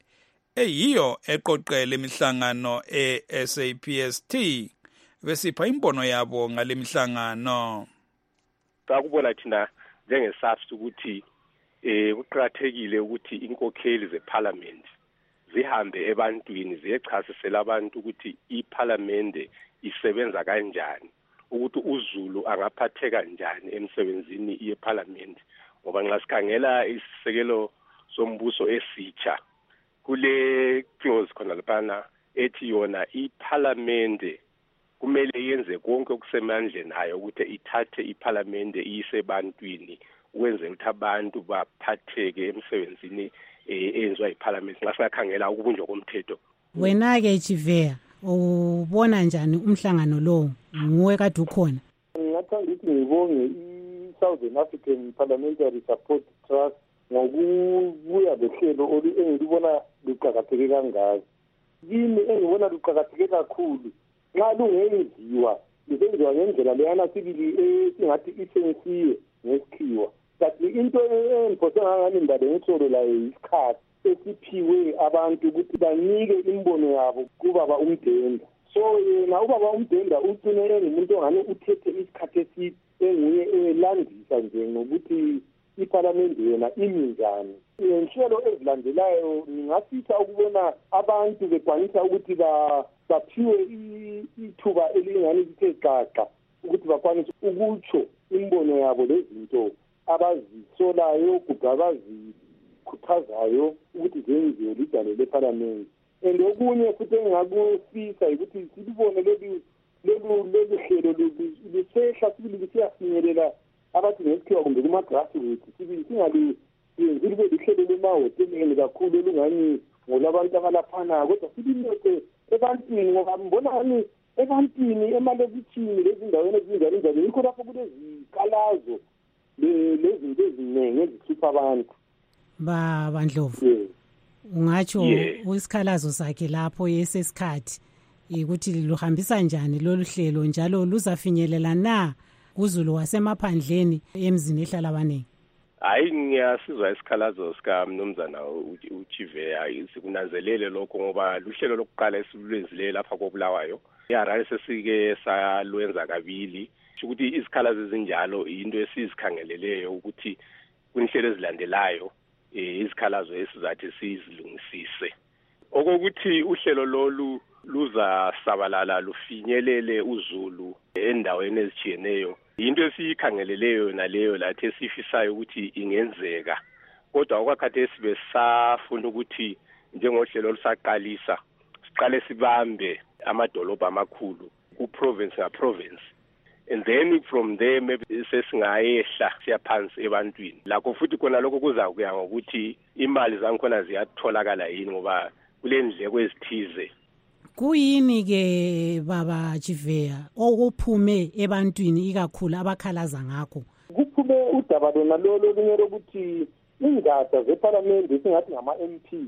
eyiyo eqoqele imihlangano e-S A P S T besipha imbono yabo ngale mihlangano. Sakubona thina njengesafs ukuthi eh kuqhakathekile ukuthi inkokheli zeparliament zihambe ebantwini ziyechasisela abantu ukuthi iparliament isebenza kanjani, ukuthi uZulu angaphatheka kanjani emsebenzini yeparliament. Ngoba nxa sikhangela isisekelo sombuso esitsha kule clause khona lapha ethi yona iparliament kumele yenze konke okusemandleni ayo ukuthi ithathe iparliament iyise ebantwini ukwenza ukuthi abantu baphatheke emsebenzini eyenziwa iparliament. Nxa sikhangela ukubunjwa komthetho. Wena ke Chiveya ubona njani umhlangano lo nguwe kade ukhona? Ngathanda ukuthi ngibonge i-Southern African Parliamentary Support Trust ngokubuya lehlelo engilibona luqhakatheke kangaka. Yini engibona luqhakatheke kakhulu nxa lungenziwa lisenziwa ngendlela leyana sibili esingathi isensiwe ngesikhiwa. Kanti into emphosa ngani ndaba ngitsolo la isikhathi esiphiwe abantu ukuthi banike imbono yabo kubaba uMdenda. So yena ubaba uMdenda ucine engumuntu ongane uthethe isikhathi eside enguye elandisa nje ngokuthi iparliament yena imi njani. Inhlelo ezilandelayo ngingasitha ukubona abantu bekwanisa ukuthi baphiwe ithuba elingani lithe xaxa ukuthi bakwanise ukutsho imbono yabo lezinto abazisolayo kumbe abazikhuthazayo ukuthi zenziwe lidale leparliament. And okunye futhi engakufisa ukuthi silibone leli leli hlelo lisehla sibili siyafinyelela abathi ngesikhiwa kumbe kuma-grassroots sibili singali yenzi libe lihlelo lemahhoteleni kakhulu elungani ngolabantu abalaphana, kodwa silineke ebantwini ngoba mbona ngani ebantwini emalokitshini lezindaweni ezinjalo njalo yikho lapho kulezikhalazo lezinto eziningi ezihlupha abantu. Baba Ndlovu, ungatsho isikhalazo sakhe lapho yesesikhathi ukuthi luhambisa njani lolu hlelo njalo luzafinyelela na kuZulu wasemaphandleni emzini ehlala abaningi? Hayi, ngiyasizwa isikhalazo sika mnumzana uChiveya, sikunanzelele lokho ngoba luhlelo lokuqala esilwenzile lapha koBulawayo iHarare sesike salwenza kabili ukuthi izikhalazo ezinjalo into esizikhangeleleyo ukuthi kunhlelo ezilandelayo izikhalazo esizathi sizilungisise. Okokuthi uhlelo lolu luza sabalala lufinyelele uZulu endaweni ezichiyeneyo into esiyikhangeleleyo naleyo lathi esifisayo ukuthi ingenzeka. Kodwa okwakhathesi sibe safuna ukuthi njengohlelo lusaqalisa siqale sibambe amadolobha amakhulu ku province nga province, and then from there maybe sesingayehla siyaphansi ebantwini. Lakho futhi kona lokho kuza kuya ngokuthi imali zangikhona ziyatholakala yini ngoba kule ndleko ezithize. Kuyini ke baba Chiveya okuphume ebantwini ikakhulu abakhalaza ngakho? Kuphume udaba lona lolo lunye lokuthi ingada zeparliament esingathi ngama-M P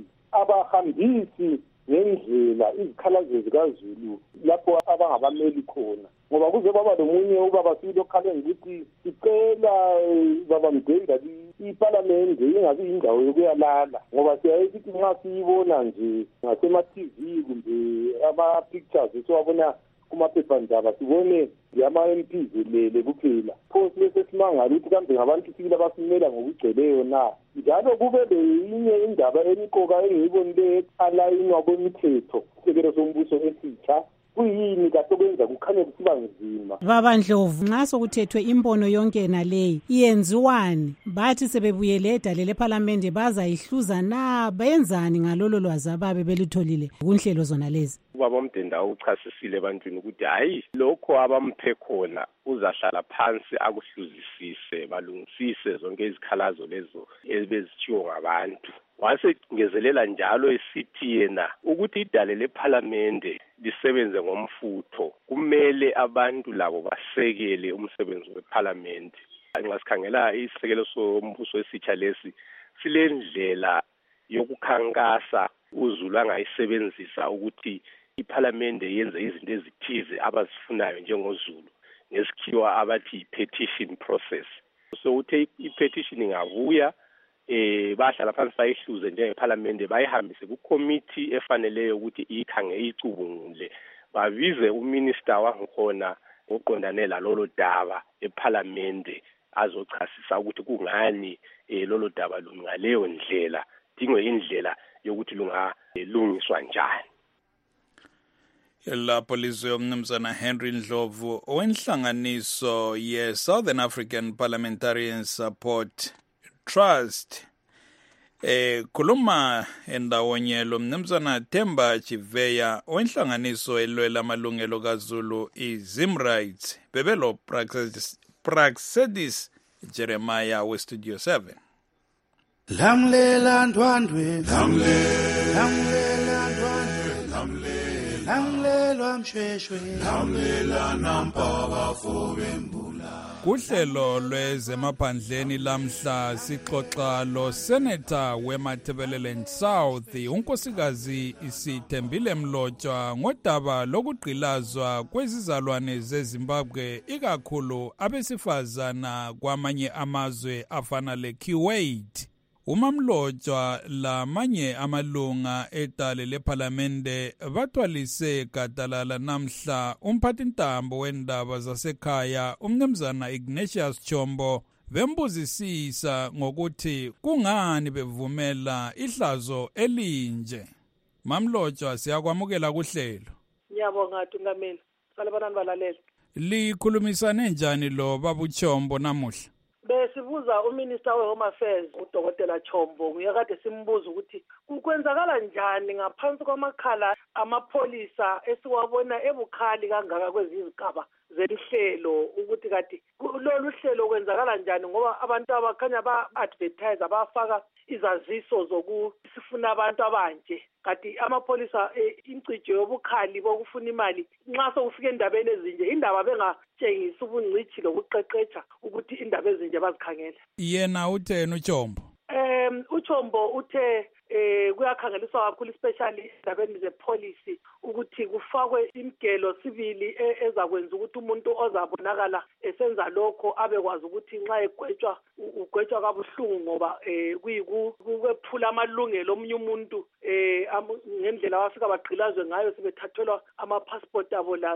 abahambisi ngendlela izikhalazo zikaZulu lapho abangabameli khona, ngoba kuze baba lomunye ubaba silo khale ukuthi sicela baba Mdenda iparliament ingabi indawo yokuyalala, ngoba siyayithi nxa siyibona nje ngasema-T V kumbe ama-pictures esiwabona kumaphephandaba sibone ama-M P zelele kuphela. Pho silese simangala ukuthi kambe ngabantu sibili abasimela ngokugcweleyo na, njalo kube leyinye indaba emqoka engiyibonile alayinwa kwemithetho isekelo sombuso esitsha. Kuyini kahle kwenza kukhanya kusiba nzima? Baba Ndlovu, nxa sokuthethwe imbono yonke naleyi iyenziwani? Bathi sebebuyele edale leparlamente bazayihluza na? Benzani ngalolo lwazi ababe belutholile kunhlelo zona lezi? Ubaba uMdenda uchasisile ebantwini ukuthi hayi lokho abamphe khona uzahlala phansi akuhluzisise balungisise zonke izikhalazo lezo ebezitshiwo ngabantu. wasengezelela njalo esithi yena ukuthi idale lephalamende lisebenze ngomfutho kumele abantu labo basekele umsebenzi wephalamende. Ngasikhangela isisekelo sombuso esitsha lesi silendlela yokukhankasa uZulu angayisebenzisa ukuthi iphalamende yenze izinto ezithize abazifunayo njengoZulu ngesikhiwa abathi petition process. So uthe i-petition ingavuya eh bahlala phansi bayihluze njengephalamende bayihambise ku-committee efaneleyo ukuthi ikhange icubungule babize uminister wangikhona oqondane lalolo daba ephalamende azochasisa ukuthi kungani eh lolo daba lungaleyo ndlela dingwe indlela yokuthi lungalungiswa njani. Lapho lizwe umnumzana Henry Ndlovu owenhlanganiso ye Southern African Parliamentarian Support Trust eh kuluma endawonye lo mnumzana Themba Chiveya owenhlanganiso elwela amalungelo kaZulu iZimrights bebelo Praxedis Praxedis Jeremiah we Studio seven. Lamlela ndwandwe lamlela lamlela ndwandwe lamlela lamlela mshweshwe lamlela nampaka fobembula. Kuhlelo lwezemaphandleni lamhla sixoxa lo Senator weMatabeleland South unkosikazi Isithembile Mlotshwa ngodaba lokugqilazwa kwezizalwane zeZimbabwe ikakhulu abesifazana kwamanye amazwe afana leKuwait. Umamlotshwa lamanye amalunga etale lephalamende bathwalise gadalala namhla umphathintambo wendaba zasekhaya umnumzana Ignatius Chombo bembuzisisa ngokuthi kungani bevumela ihlazo elinje. Mamlotshwa siyakwamukela kuhlelo. Ngiyabonga Tungameli. Salibana nibalaleli. Likhulumisane njani lo babu Chombo namuhla? Besibuza uMinister weHome Affairs uDokotela Chombo nguyakade simbuza ukuthi kukwenzakala njani ngaphansi kwamakhala amapholisa esiwabona ebukhali kangaka kwezizigaba zelihlelo ukuthi kati lolu hlelo kwenzakala njani ngoba abantu abakhanya ba-advertise abafaka izaziso zokusifuna abantu abanje kati amapholisa incijo yobukhali bokufuna imali nxa sokufika endabeni ezinje indaba bengatshengisa ubungcithi lokuqeqetsha ukuthi indaba ezinje bazikhangela. Yena utheni uChombo? Um uChombo uthe eh kuyakhangeliswa kakhulu especially endabeni zepolicy ukuthi kufakwe imigelo sibili ezakwenza ukuthi umuntu ozabonakala esenza lokho abekwazi ukuthi nxa egwetshwa ugwetshwa kabuhlungu ngoba eh kuyikuphula amalungelo omunye umuntu eh ngendlela wafika bagqilazwe ngayo sebethathelwa ama passport abo la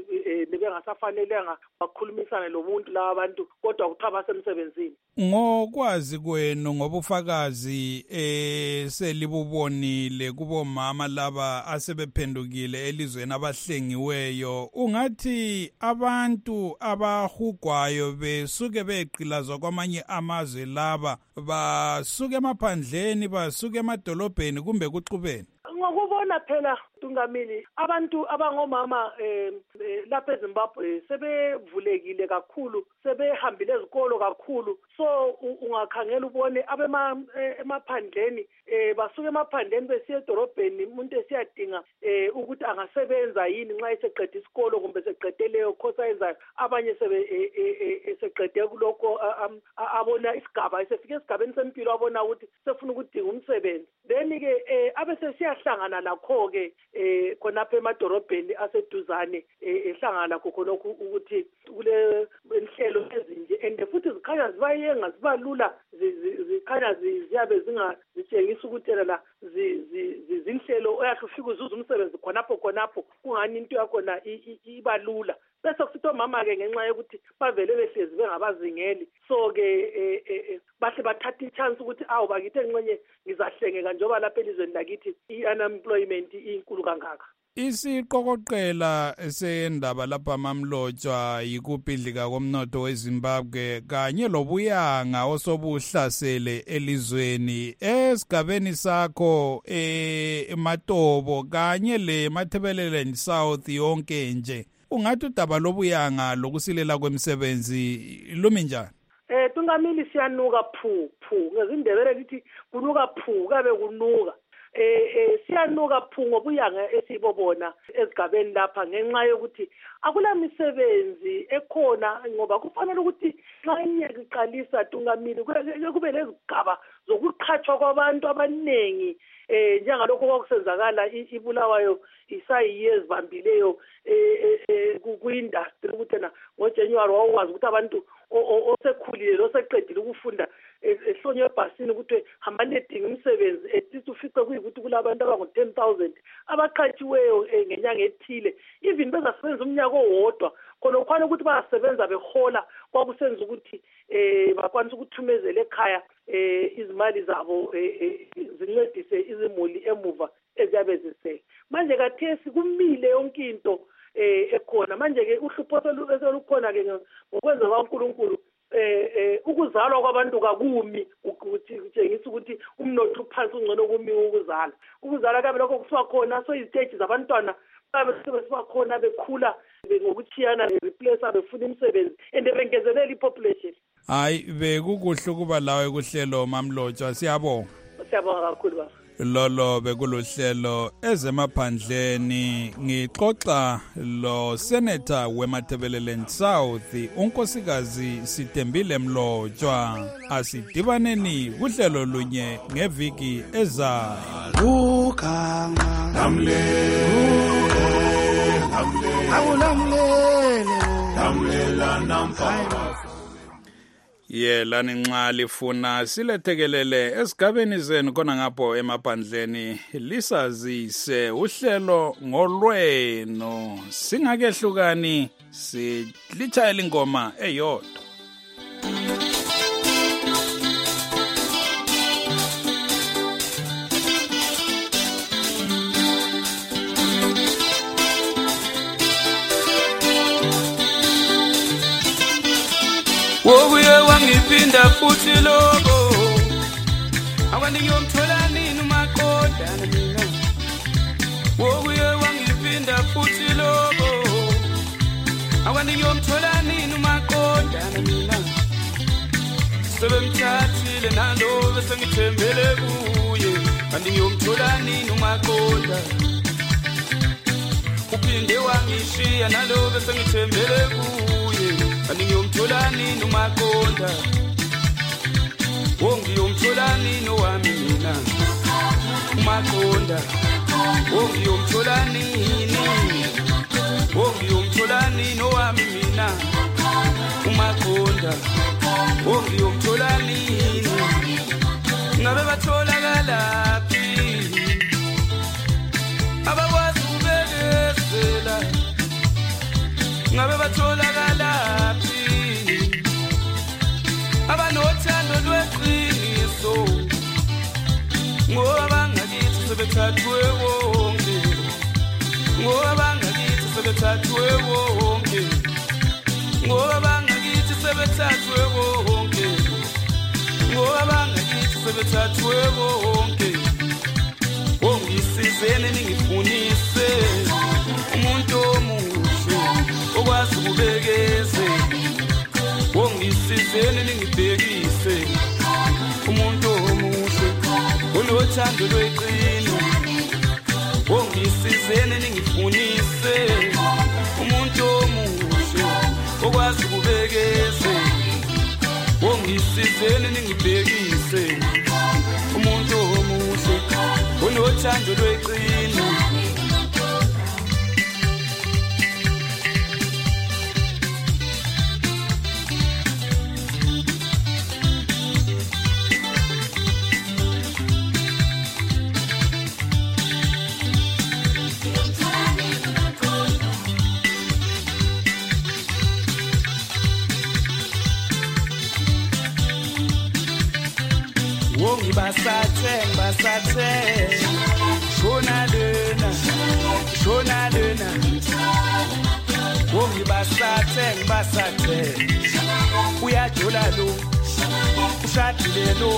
bengasafanelanga bakhulumisane lomuntu laba abantu kodwa kuthiwa basemsebenzini. Ngokwazi kwenu ngobufakazi eh selibubonile kubomama laba asebephendukile elizweni abahlengiweyo ungathi abantu abahugwayo besuke beqilazwa kwamanye amazwe laba basuke emaphandleni basuke emadolobheni kumbe kuxubeni? Ngokubona phela Tungamili abantu abangomama eh lapha eZimbabwe sebevulekile kakhulu sebehambile ezikolo kakhulu so ungakhangela ubone abema emaphandleni eh basuke emaphandleni besiya edorobheni umuntu esiyadinga eh ukuthi angasebenza yini nxa eseqeda isikolo kumbe seqede leyo khosa yenzayo abanye sebe eseqede kuloko abona isigaba esefike esigabeni sempilo abona ukuthi sefuna ukudinga umsebenzi then ke abe sesiyahlangana lakho ke eh khonapha emadorobheni aseduzane ehlangana lakho khonokho ukuthi kule inhlelo ezinje and futhi zikhanya zibayenga zibalula zikhanya ziyabe zingazitshengisa ukuthi la zinhlelo oyahle ufike uzuza umsebenzi khonapho khonapho kungani into yakhona ibalula bese kusithi omama ke ngenxa yokuthi bavele behlezi bengabazingeli so ke bahle bathatha ichance ukuthi awu bakithi enxenye ngizahlengeka njengoba lapha elizweni lakithi i-unemployment inkulu kangaka. Isiqokoqela sendaba lapha Mamlotshwa yikubhidlika komnotho weZimbabwe kanye lobuyanga osobuhlasele elizweni esigabeni sakho eMatobo kanye le Matabeleland South yonke nje ungathi udaba lobuyanga lokusilela kwemisebenzi lumi njani? eh Tungamili siyanuka phu phu ngezindebele lithi kunuka phu kabe kunuka eh eh siyanuka phu ngobuyanga esibobona ezigabeni lapha ngenxa yokuthi akula misebenzi ekhona ngoba kufanele ukuthi xa inyeke iqalisa Tungamili kube lezigaba zokuqhatshwa kwabantu abanengi eh njengalokho kwakusenzakala iBulawayo isayiye ezibambileyo eh ku-industry ukuthi na ngoJanuary wawukwazi ukuthi abantu osekhulile loseqedile ukufunda ehlonywe ebhasini ukuthi hamba nedinga umsebenzi ethi ufice kuyikuthi kulabantu abangu ten thousand abaqhatshiweyo ngenyanga ethile even bezasebenza umnyaka owodwa khona ukhona ukuthi bayasebenza behola kwakusenza ukuthi eh bakwanisa ukuthumezela ekhaya eh izimali zabo zincedise izimuli emuva eziyabe zise manje kathesi kumile yonke into eh ekhona manje ke uhlupho selukhona ke ngokwenza kwaNkulunkulu eh eh ukuzalwa kwabantu kakumi ukuthi kutshengisa ukuthi umnotho uphansi ungcono kumi ukuzala ukuzala kabe lokho kusiwa khona so iziteji zabantwana babe siba khona bekhula ngokuthiyana replace befuna imisebenzi ende bengezelela ipopulation. Hayi bekukuhle kuba lawe kuhlelo Mamlotshwa siyabonga. Siyabonga kakhulu baba. Lolo bekulohlelo ezemaphandleni ngixoxa lo senator weMatabeleland South unkosikazi Sitembile Mlotshwa asidibaneni kuhlelo lunye ngeviki ezayo. Ukanga namle namle awulamlele namlela namfa Ye lani nxa lifuna silethekelele esigabeni zenu khona ngapho emaphandleni lisazise uhlelo ngolweno singakehlukani silitshayela ingoma eyodwa. Wobuye wangiphinda futhi lobo awaningiyomthola nini uMaqondana mina Wobuye wangiphinda futhi lobo awaningiyomthola nini uMaqondana mina Sebemthathile nalo bese ngithembele kuye andingiyomthola nini uMaqonda Uphinde wangishiya nalo bese ngithembele kuye Andingiyomthola nini uMaqonda Wongiyomthola nini owami mina uMaqonda Wongiyomthola nini Wongiyomthola nini owami mina uMaqonda Wongiyomthola nini Ngabe batholakalaphi Abakwazi ukubekezela Ngabe batholakalaphi Abanothando lweqiniso Ngoba bangakithi sebethathwe wonke Ngoba bangakithi sebethathwe wonke Ngoba bangakithi sebethathwe wonke Ngoba bangakithi sebethathwe wonke Wongisizene ningifunise umuntu omuhle okwazi ukubekeze Wongisizene ningibhekise umuntu omuhle onothando lweqiniso Wongisizene ningifunise umuntu omuhle okwazi ukubekeze Wongisizene ningibhekise umuntu omuhle onothando lweqiniso Basathe, basathe, shona lena, shona lena. Wongi basathe, basathe, uyajula lo, ushadile lo.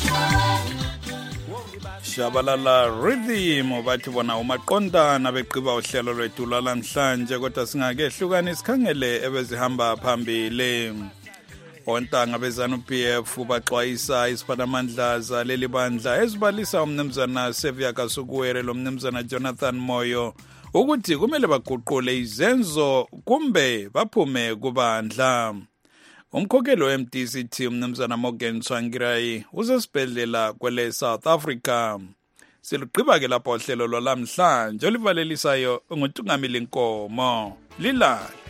Shabalala rhythm bathi bona uMaqondana beqiba uhlelo lwethu namhlanje kodwa singake hlukani sikhangele ebezihamba phambili. ontanga bezanu-P F baxwayisa isiphathamandla zaleli bandla ezibalisa umnumzana Sevia Kasukuwere lo mnumzana Jonathan Moyo ukuthi kumele baguqule izenzo kumbe baphume kubandla. Umkhokheli we-M D C T umnumzana Morgan Tsvangirai usesibhedlela kwele South Africa. Siluqhiba ke lapho uhlelo lwalamhlanje olivalelisayo nguNtungamili Nkomo. Lila